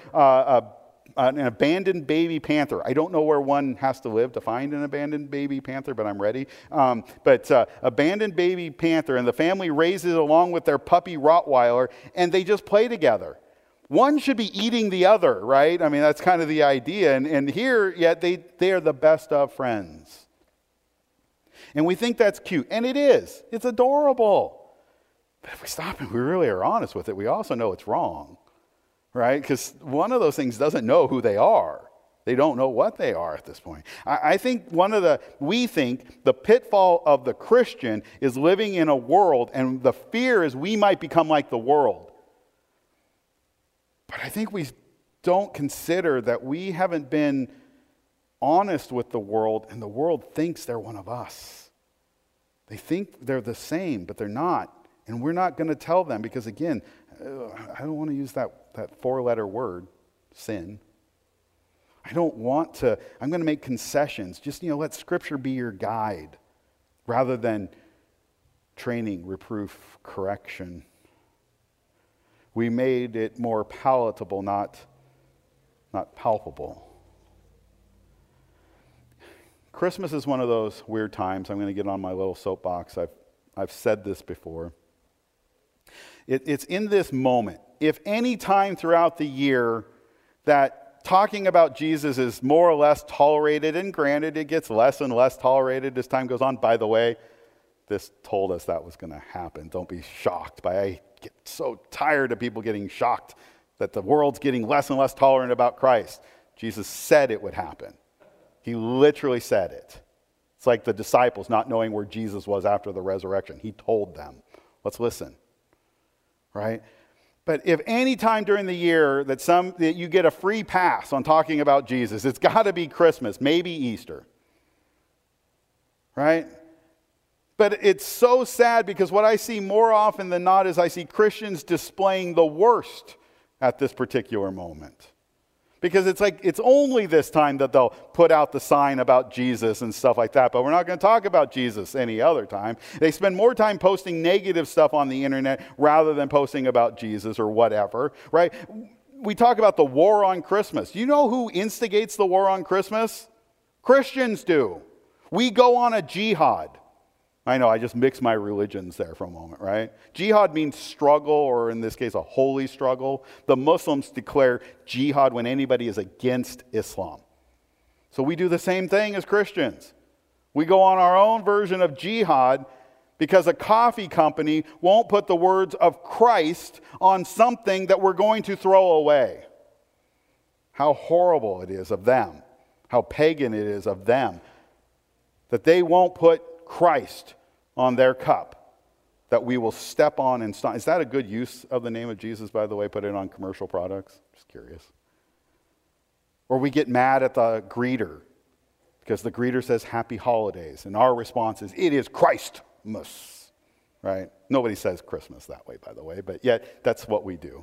an abandoned baby panther. I don't know where one has to live to find an abandoned baby panther, but I'm ready. Abandoned baby panther, and the family raises it along with their puppy Rottweiler, and they just play together. One should be eating the other, right? I mean, that's kind of the idea. And here, yet they are the best of friends. And we think that's cute. And it is. It's adorable. But if we stop and we really are honest with it, we also know it's wrong, right? Because one of those things doesn't know who they are. They don't know what they are at this point. I think we think the pitfall of the Christian is living in a world, and the fear is we might become like the world. But I think we don't consider that we haven't been honest with the world, and the world thinks they're one of us. They think they're the same, but they're not. And we're not going to tell them because, again, I don't want to use that four-letter word, sin. I don't want to. I'm going to make concessions. Just, let Scripture be your guide rather than training, reproof, correction. We made it more palatable, not palpable. Christmas is one of those weird times. I'm going to get on my little soapbox. I've said this before. It's in this moment. If any time throughout the year that talking about Jesus is more or less tolerated, and granted it gets less and less tolerated as time goes on. By the way, this told us that was going to happen. Don't be shocked I get so tired of people getting shocked that the world's getting less and less tolerant about Christ. Jesus said it would happen. He literally said it. It's like the disciples not knowing where Jesus was after the resurrection. He told them. Let's listen. Right? But if any time during the year that you get a free pass on talking about Jesus, it's got to be Christmas, maybe Easter. Right? But it's so sad because what I see more often than not is I see Christians displaying the worst at this particular moment. Because it's like, it's only this time that they'll put out the sign about Jesus and stuff like that. But we're not going to talk about Jesus any other time. They spend more time posting negative stuff on the internet rather than posting about Jesus or whatever, right? We talk about the war on Christmas. You know who instigates the war on Christmas? Christians do. We go on a jihad. I know, I just mixed my religions there for a moment, right? Jihad means struggle, or in this case, a holy struggle. The Muslims declare jihad when anybody is against Islam. So we do the same thing as Christians. We go on our own version of jihad because a coffee company won't put the words of Christ on something that we're going to throw away. How horrible it is of them. How pagan it is of them that they won't put Christ on their cup that we will step on and stomp. Is that a good use of the name of Jesus, by the way? Put it on commercial products? Just curious. Or we get mad at the greeter because the greeter says happy holidays, and our response is, it is Christmas, right? Nobody says Christmas that way, by the way, but yet that's what we do.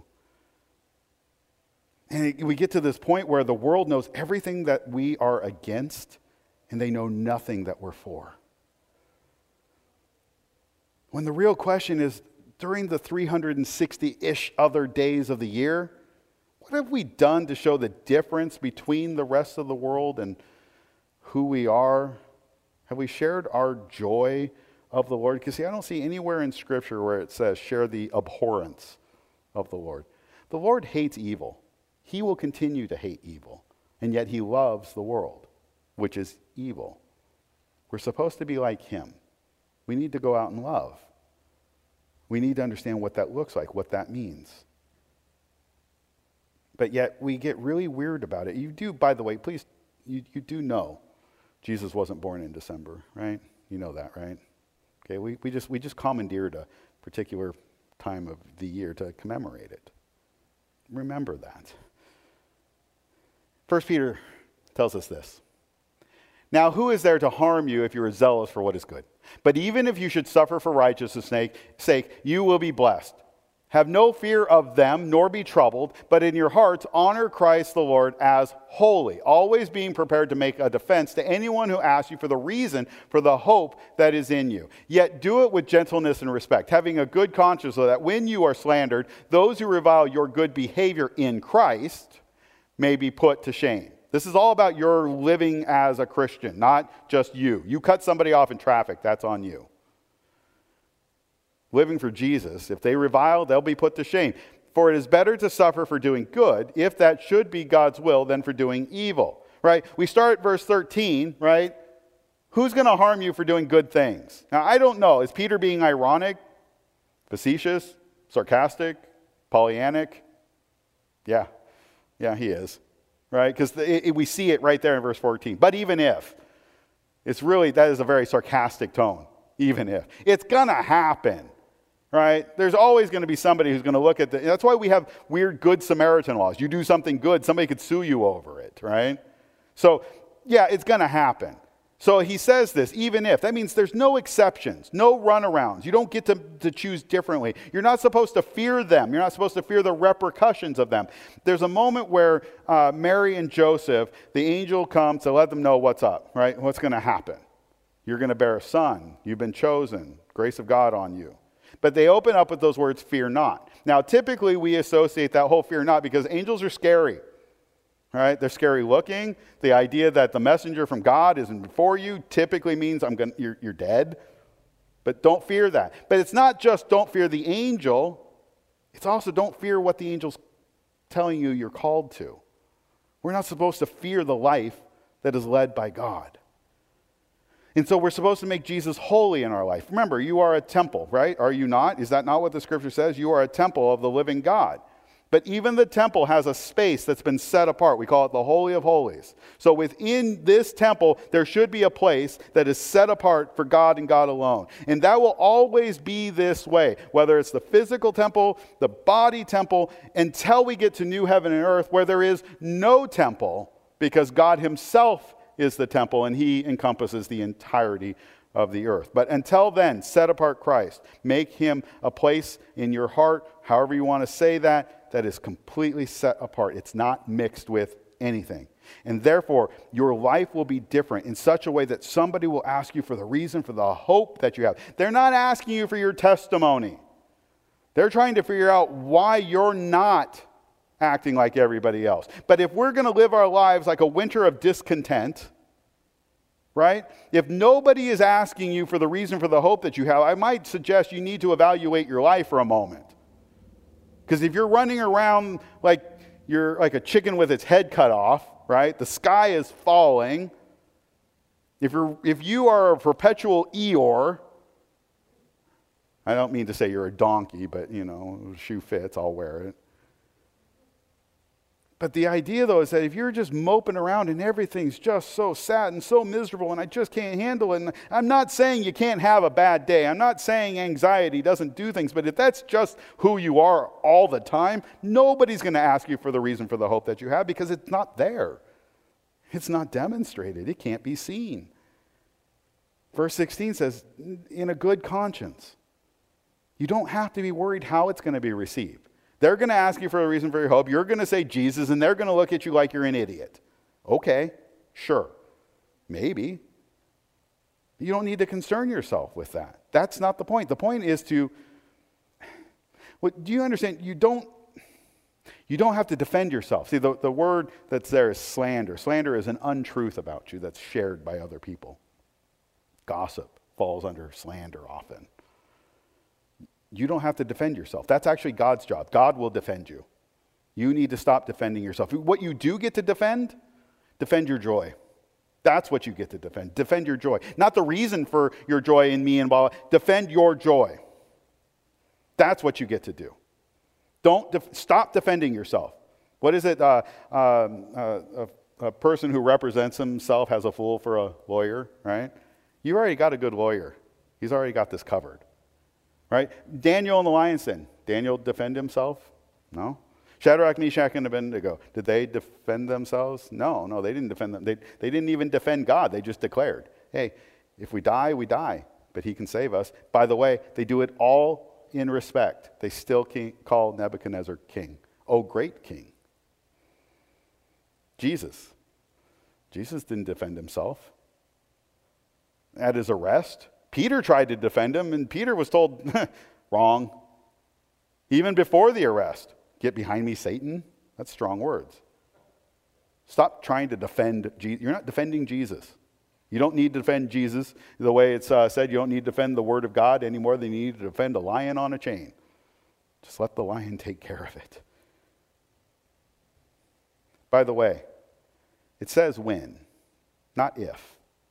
And we get to this point where the world knows everything that we are against, and they know nothing that we're for. When the real question is, during the 360-ish other days of the year, what have we done to show the difference between the rest of the world and who we are? Have we shared our joy of the Lord? Because see, I don't see anywhere in Scripture where it says share the abhorrence of the Lord. The Lord hates evil. He will continue to hate evil, and yet he loves the world, which is evil. We're supposed to be like him. We need to go out and love. We need to understand what that looks like, what that means. But yet we get really weird about it. You do, by the way, please, you do know Jesus wasn't born in December, right? You know that, right? Okay, we just commandeered a particular time of the year to commemorate it. Remember that. 1 Peter tells us this. Now, who is there to harm you if you are zealous for what is good? But even if you should suffer for righteousness' sake, you will be blessed. Have no fear of them, nor be troubled, but in your hearts honor Christ the Lord as holy, always being prepared to make a defense to anyone who asks you for the reason for the hope that is in you. Yet do it with gentleness and respect, having a good conscience, so that when you are slandered, those who revile your good behavior in Christ may be put to shame. This is all about your living as a Christian, not just you. You cut somebody off in traffic, that's on you. Living for Jesus, if they revile, they'll be put to shame. For it is better to suffer for doing good, if that should be God's will, than for doing evil. Right? We start at verse 13, right? Who's going to harm you for doing good things? Now, I don't know. Is Peter being ironic, facetious, sarcastic, Pollyannic? Yeah, he is. Right? Because we see it right there in verse 14. But even if, that is a very sarcastic tone. Even if. It's going to happen. Right? There's always going to be somebody who's going to look at that's why we have weird Good Samaritan laws. You do something good, somebody could sue you over it. Right? So, yeah, it's going to happen. So he says this, even if. That means there's no exceptions, no runarounds. You don't get to choose differently. You're not supposed to fear them. You're not supposed to fear the repercussions of them. There's a moment where Mary and Joseph, the angel comes to let them know what's up, right? What's going to happen. You're going to bear a son. You've been chosen. Grace of God on you. But they open up with those words, fear not. Now, typically we associate that whole fear not because angels are scary. Right? They're scary looking. The idea that the messenger from God isn't before you typically means you're dead. But don't fear that. But it's not just don't fear the angel. It's also don't fear what the angel's telling you you're called to. We're not supposed to fear the life that is led by God. And so we're supposed to make Jesus holy in our life. Remember, you are a temple, right? Are you not? Is that not what the scripture says? You are a temple of the living God. But even the temple has a space that's been set apart. We call it the Holy of Holies. So within this temple, there should be a place that is set apart for God and God alone. And that will always be this way, whether it's the physical temple, the body temple, until we get to new heaven and earth where there is no temple, because God himself is the temple and he encompasses the entirety of the earth. But until then, set apart Christ. Make him a place in your heart, however you want to say that is completely set apart. It's not mixed with anything. And therefore, your life will be different in such a way that somebody will ask you for the reason, for the hope that you have. They're not asking you for your testimony. They're trying to figure out why you're not acting like everybody else. But if we're going to live our lives like a winter of discontent, right? If nobody is asking you for the reason for the hope that you have, I might suggest you need to evaluate your life for a moment. Because if you're running around like you're like a chicken with its head cut off, right? The sky is falling. If you are a perpetual Eeyore, I don't mean to say you're a donkey, but shoe fits, I'll wear it. But the idea, though, is that if you're just moping around and everything's just so sad and so miserable and I just can't handle it, and I'm not saying you can't have a bad day. I'm not saying anxiety doesn't do things, but if that's just who you are all the time, nobody's going to ask you for the reason for the hope that you have because it's not there. It's not demonstrated. It can't be seen. Verse 16 says, in a good conscience. You don't have to be worried how it's going to be received. They're going to ask you for a reason for your hope. You're going to say Jesus, and they're going to look at you like you're an idiot. Okay, sure, maybe. You don't need to concern yourself with that. That's not the point. The point is do you understand? You don't have to defend yourself. See, the word that's there is slander. Slander is an untruth about you that's shared by other people. Gossip falls under slander often. You don't have to defend yourself. That's actually God's job. God will defend you. You need to stop defending yourself. What you do get to defend your joy. That's what you get to defend. Defend your joy. Not the reason for your joy in me and blah, blah. Defend your joy. That's what you get to do. Stop defending yourself. What is it? A person who represents himself has a fool for a lawyer, right? You already got a good lawyer. He's already got this covered. Right? Daniel in the lion's den. Daniel defend himself? No. Shadrach, Meshach, and Abednego. Did they defend themselves? No, they didn't defend them. They didn't even defend God. They just declared, hey, if we die, we die. But he can save us. By the way, they do it all in respect. They still call Nebuchadnezzar king. Oh, great king. Jesus didn't defend himself. At his arrest, Peter tried to defend him, and Peter was told, wrong. Even before the arrest, get behind me, Satan. That's strong words. Stop trying to defend Jesus. You're not defending Jesus. You don't need to defend Jesus the way it's said. You don't need to defend the word of God any more than you need to defend a lion on a chain. Just let the lion take care of it. By the way, it says when, not if.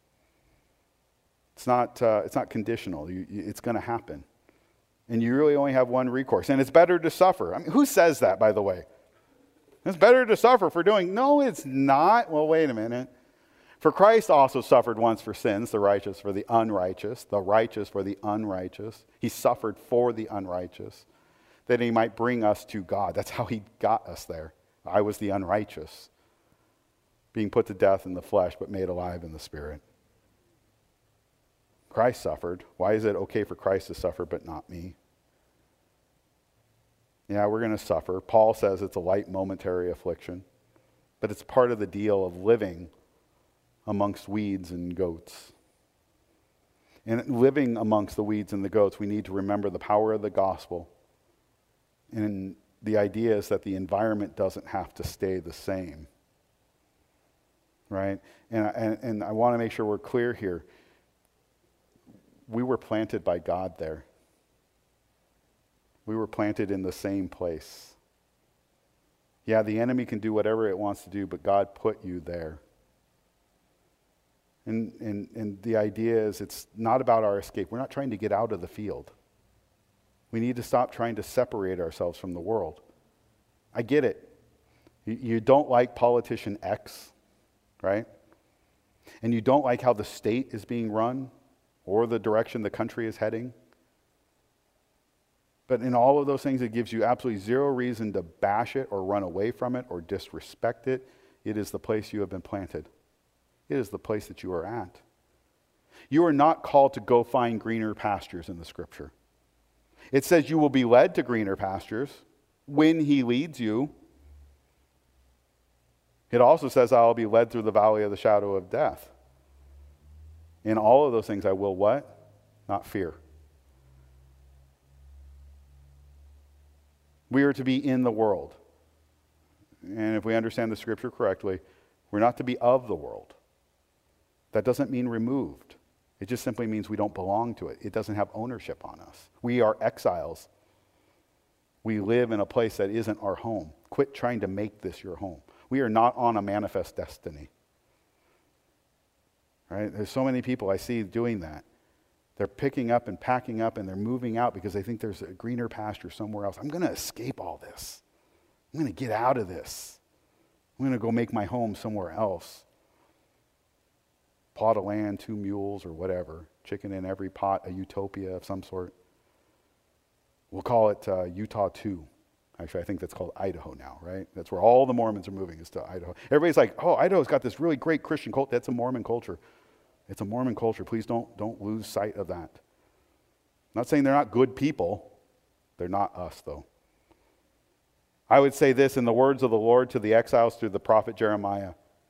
It's not conditional. It's going to happen. And you really only have one recourse. And it's better to suffer. I mean, who says that, by the way? It's better to suffer for doing. No, it's not. Well, wait a minute. For Christ also suffered once for sins, the righteous for the unrighteous, the righteous for the unrighteous. He suffered for the unrighteous, that he might bring us to God. That's how he got us there. I was the unrighteous, being put to death in the flesh, but made alive in the spirit. Christ suffered. Why is it okay for Christ to suffer but not me? Yeah, we're going to suffer. Paul says it's a light momentary affliction, but it's part of the deal of living amongst weeds and goats. And living amongst the weeds and the goats, we need to remember the power of the gospel. And the idea is that the environment doesn't have to stay the same. Right? And I want to make sure we're clear here. We were planted by God there. We were planted in the same place. Yeah, the enemy can do whatever it wants to do, but God put you there. And the idea is it's not about our escape. We're not trying to get out of the field. We need to stop trying to separate ourselves from the world. I get it. You don't like politician X, right? And you don't like how the state is being run or the direction the country is heading. But in all of those things, it gives you absolutely zero reason to bash it or run away from it or disrespect it. It is the place you have been planted. It is the place that you are at. You are not called to go find greener pastures in the Scripture. It says you will be led to greener pastures when he leads you. It also says I will be led through the valley of the shadow of death. In all of those things I will what? Not fear. We are to be in the world. And if we understand the Scripture correctly, we're not to be of the world. That doesn't mean removed. It just simply means we don't belong to it. It doesn't have ownership on us. We are exiles. We live in a place that isn't our home. Quit trying to make this your home. We are not on a manifest destiny. Right? There's so many people I see doing that. They're picking up and packing up and they're moving out because they think there's a greener pasture somewhere else. I'm going to escape all this. I'm going to get out of this. I'm going to go make my home somewhere else. Plot of land, 2 mules or whatever. Chicken in every pot, a utopia of some sort. We'll call it Utah 2. Actually, I think that's called Idaho now, right? That's where all the Mormons are moving, is to Idaho. Everybody's like, oh, Idaho's got this really great Christian cult. That's a Mormon culture. It's a Mormon culture. Please don't lose sight of that. I'm not saying they're not good people. They're not us, though. I would say this in the words of the Lord to the exiles through the prophet Jeremiah.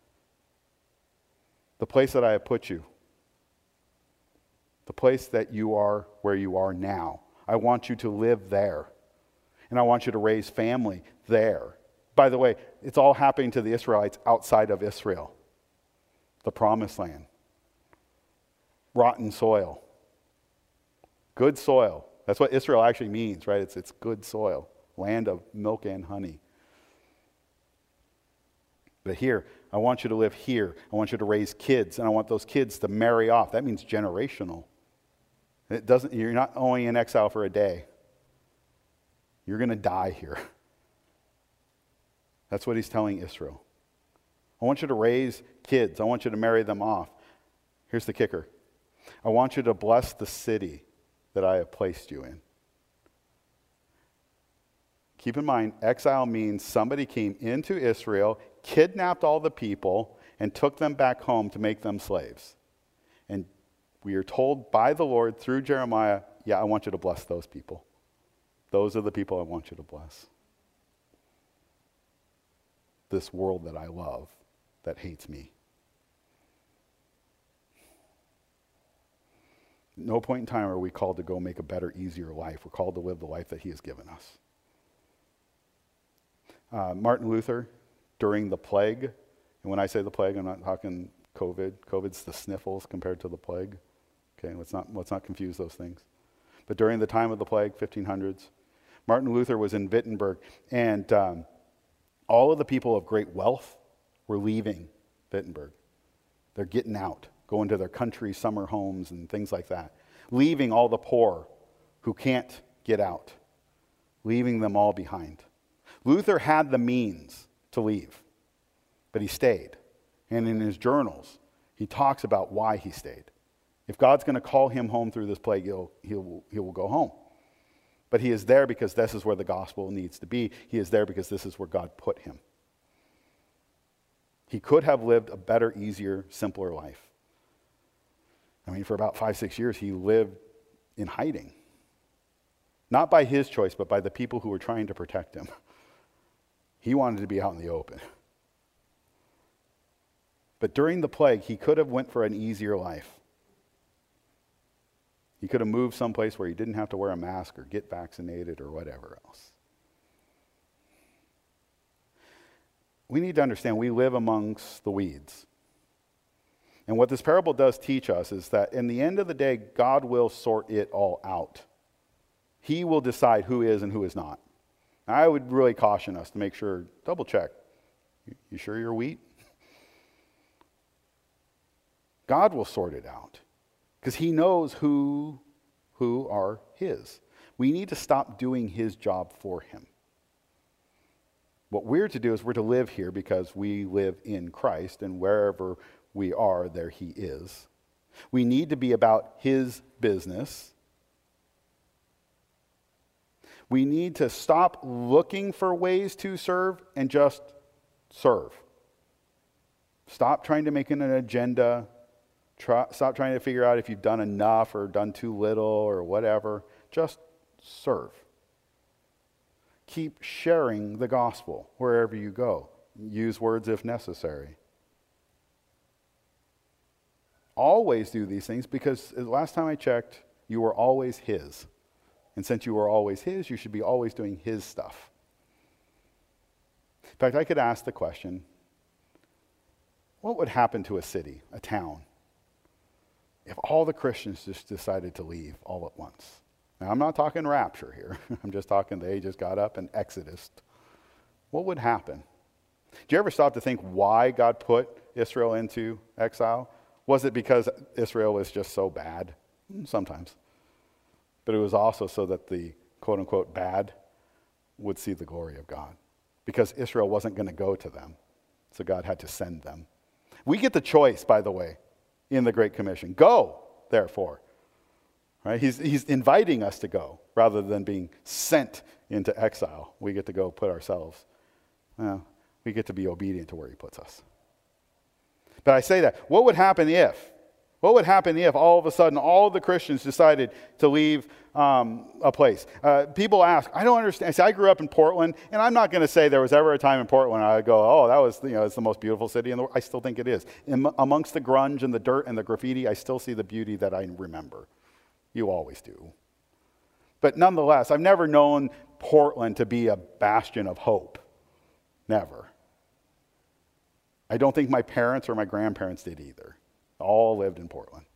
The place that I have put you, the place that you are where you are now, I want you to live there. And I want you to raise family there. By the way, it's all happening to the Israelites outside of Israel. The promised land. Rotten soil. Good soil. That's what Israel actually means, right? It's good soil. Land of milk and honey. But here, I want you to live here. I want you to raise kids, and I want those kids to marry off. That means generational. You're not only in exile for a day. You're going to die here. That's what he's telling Israel. I want you to raise kids. I want you to marry them off. Here's the kicker. I want you to bless the city that I have placed you in. Keep in mind, exile means somebody came into Israel, kidnapped all the people, and took them back home to make them slaves. And we are told by the Lord through Jeremiah, yeah, I want you to bless those people. Those are the people I want you to bless. This world that I love, that hates me. At no point in time are we called to go make a better, easier life. We're called to live the life that he has given us. Martin Luther, during the plague, and when I say the plague, I'm not talking COVID. COVID's the sniffles compared to the plague. Okay, let's not confuse those things. But during the time of the plague, 1500s, Martin Luther was in Wittenberg, and all of the people of great wealth were leaving Wittenberg. They're getting out, going to their country summer homes and things like that, leaving all the poor who can't get out, leaving them all behind. Luther had the means to leave, but he stayed. And in his journals, he talks about why he stayed. If God's going to call him home through this plague, he will go home. But he is there because this is where the gospel needs to be. He is there because this is where God put him. He could have lived a better, easier, simpler life. I mean, for about 5-6 years, he lived in hiding. Not by his choice, but by the people who were trying to protect him. He wanted to be out in the open. But during the plague, he could have went for an easier life. He could have moved someplace where he didn't have to wear a mask or get vaccinated or whatever else. We need to understand we live amongst the weeds. And what this parable does teach us is that in the end of the day, God will sort it all out. He will decide who is and who is not. I would really caution us to make sure, double check. You sure you're wheat? God will sort it out because he knows who are his. We need to stop doing his job for him. What we're to do is we're to live here because we live in Christ, and wherever we are, there he is. We need to be about his business. We need to stop looking for ways to serve and just serve. Stop trying to make an agenda. Stop trying to figure out if you've done enough or done too little or whatever. Just serve. Keep sharing the gospel wherever you go. Use words if necessary. Always do these things because the last time I checked, you were always his. And since you were always his, you should be always doing his stuff. In fact, I could ask the question, what would happen to a city, a town, if all the Christians just decided to leave all at once? Now, I'm not talking rapture here. I'm just talking they just got up and exodus. What would happen? Do you ever stop to think why God put Israel into exile? Was it because Israel was just so bad? Sometimes. But it was also so that the quote-unquote bad would see the glory of God. Because Israel wasn't going to go to them. So God had to send them. We get the choice, by the way, in the Great Commission. Go, therefore. Right? He's inviting us to go rather than being sent into exile. We get to go put ourselves. We get to be obedient to where he puts us. But I say that. What would happen if? What would happen if all of a sudden all of the Christians decided to leave a place? People ask, I don't understand. See, I grew up in Portland, and I'm not going to say there was ever a time in Portland I would go, oh, that was, it's the most beautiful city in the world. I still think it is. Amongst the grunge and the dirt and the graffiti, I still see the beauty that I remember. You always do. But nonetheless, I've never known Portland to be a bastion of hope. Never. I don't think my parents or my grandparents did either. All lived in Portland.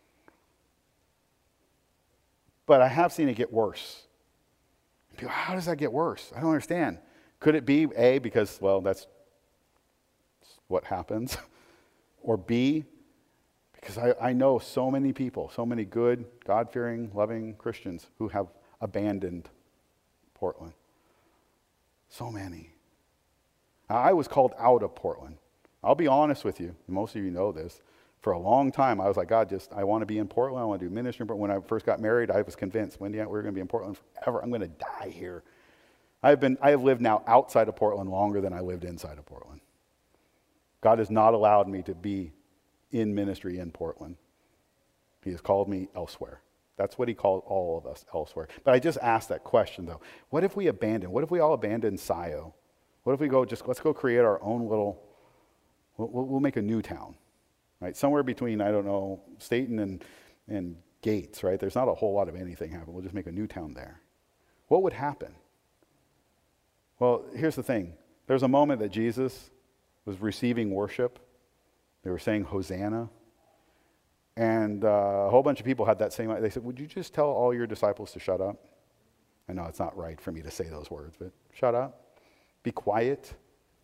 But I have seen it get worse. People, how does that get worse? I don't understand. Could it be A, because, well, that's what happens? Or B, because I know so many people, so many good, God-fearing, loving Christians who have abandoned Portland. So many. I was called out of Portland. I'll be honest with you. Most of you know this. For a long time, I was like, God, I want to be in Portland. I want to do ministry. But when I first got married, I was convinced, Wendy, we're going to be in Portland forever. I'm going to die here. I have lived now outside of Portland longer than I lived inside of Portland. God has not allowed me to be in ministry in Portland. He has called me elsewhere. That's what he called all of us elsewhere. But I just asked that question, though. What if we abandon? What if we all abandon Scio? What if we let's go create our own little, we'll make a new town. Right? Somewhere between, I don't know, Staten and Gates, right? There's not a whole lot of anything happening. We'll just make a new town there. What would happen? Well, here's the thing. There's a moment that Jesus was receiving worship. They were saying Hosanna. And a whole bunch of people had that same, they said, would you just tell all your disciples to shut up? I know it's not right for me to say those words, but shut up. Be quiet.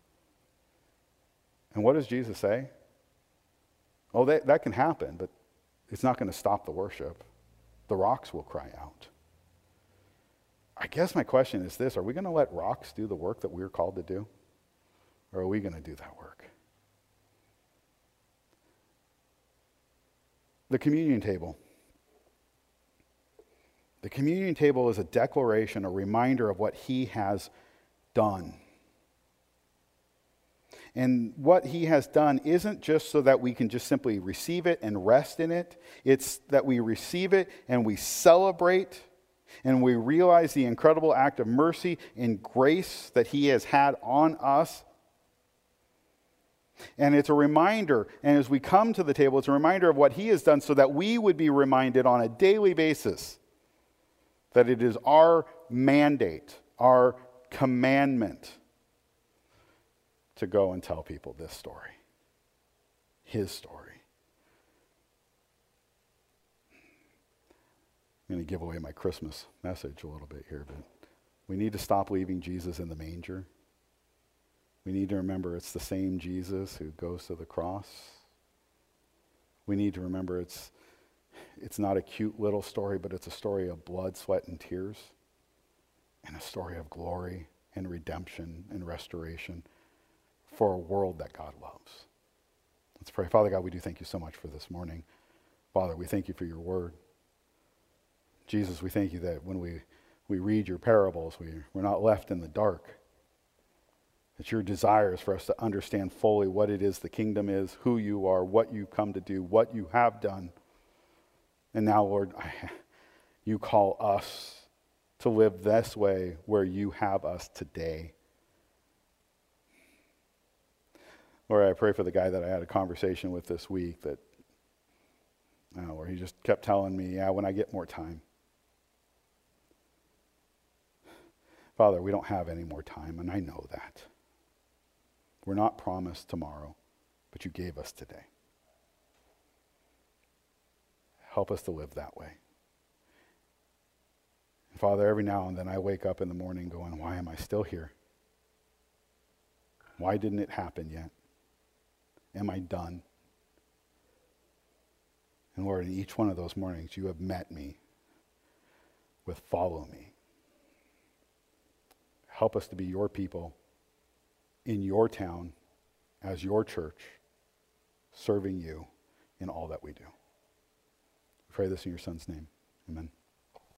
And what does Jesus say? Oh, that can happen, but it's not going to stop the worship. The rocks will cry out. I guess my question is this: are we going to let rocks do the work that we're called to do? Or are we going to do that work? The communion table. The communion table is a declaration, a reminder of what he has done. And what he has done isn't just so that we can just simply receive it and rest in it. It's that we receive it and we celebrate and we realize the incredible act of mercy and grace that he has had on us. And it's a reminder, and as we come to the table, it's a reminder of what he has done so that we would be reminded on a daily basis that it is our mandate, our commandment to go and tell people this story, his story. I'm going to give away my Christmas message a little bit here, but we need to stop leaving Jesus in the manger. We need to remember it's the same Jesus who goes to the cross. We need to remember it's not a cute little story, but it's a story of blood, sweat, and tears, and a story of glory and redemption and restoration for a world that God loves. Let's pray. Father God, we do thank you so much for this morning. Father, we thank you for your word. Jesus, we thank you that when we read your parables, we're not left in the dark. That your desire is for us to understand fully what it is the kingdom is, who you are, what you've come to do, what you have done. And now, Lord, you call us to live this way where you have us today. Lord, I pray for the guy that I had a conversation with this week that, where he just kept telling me, yeah, when I get more time. Father, we don't have any more time, and I know that. We're not promised tomorrow, but you gave us today. Help us to live that way. And Father, every now and then I wake up in the morning going, why am I still here? Why didn't it happen yet? Am I done? And Lord, in each one of those mornings, you have met me with follow me. Help us to be your people in your town as your church, serving you in all that we do. We pray this in your Son's name. Amen.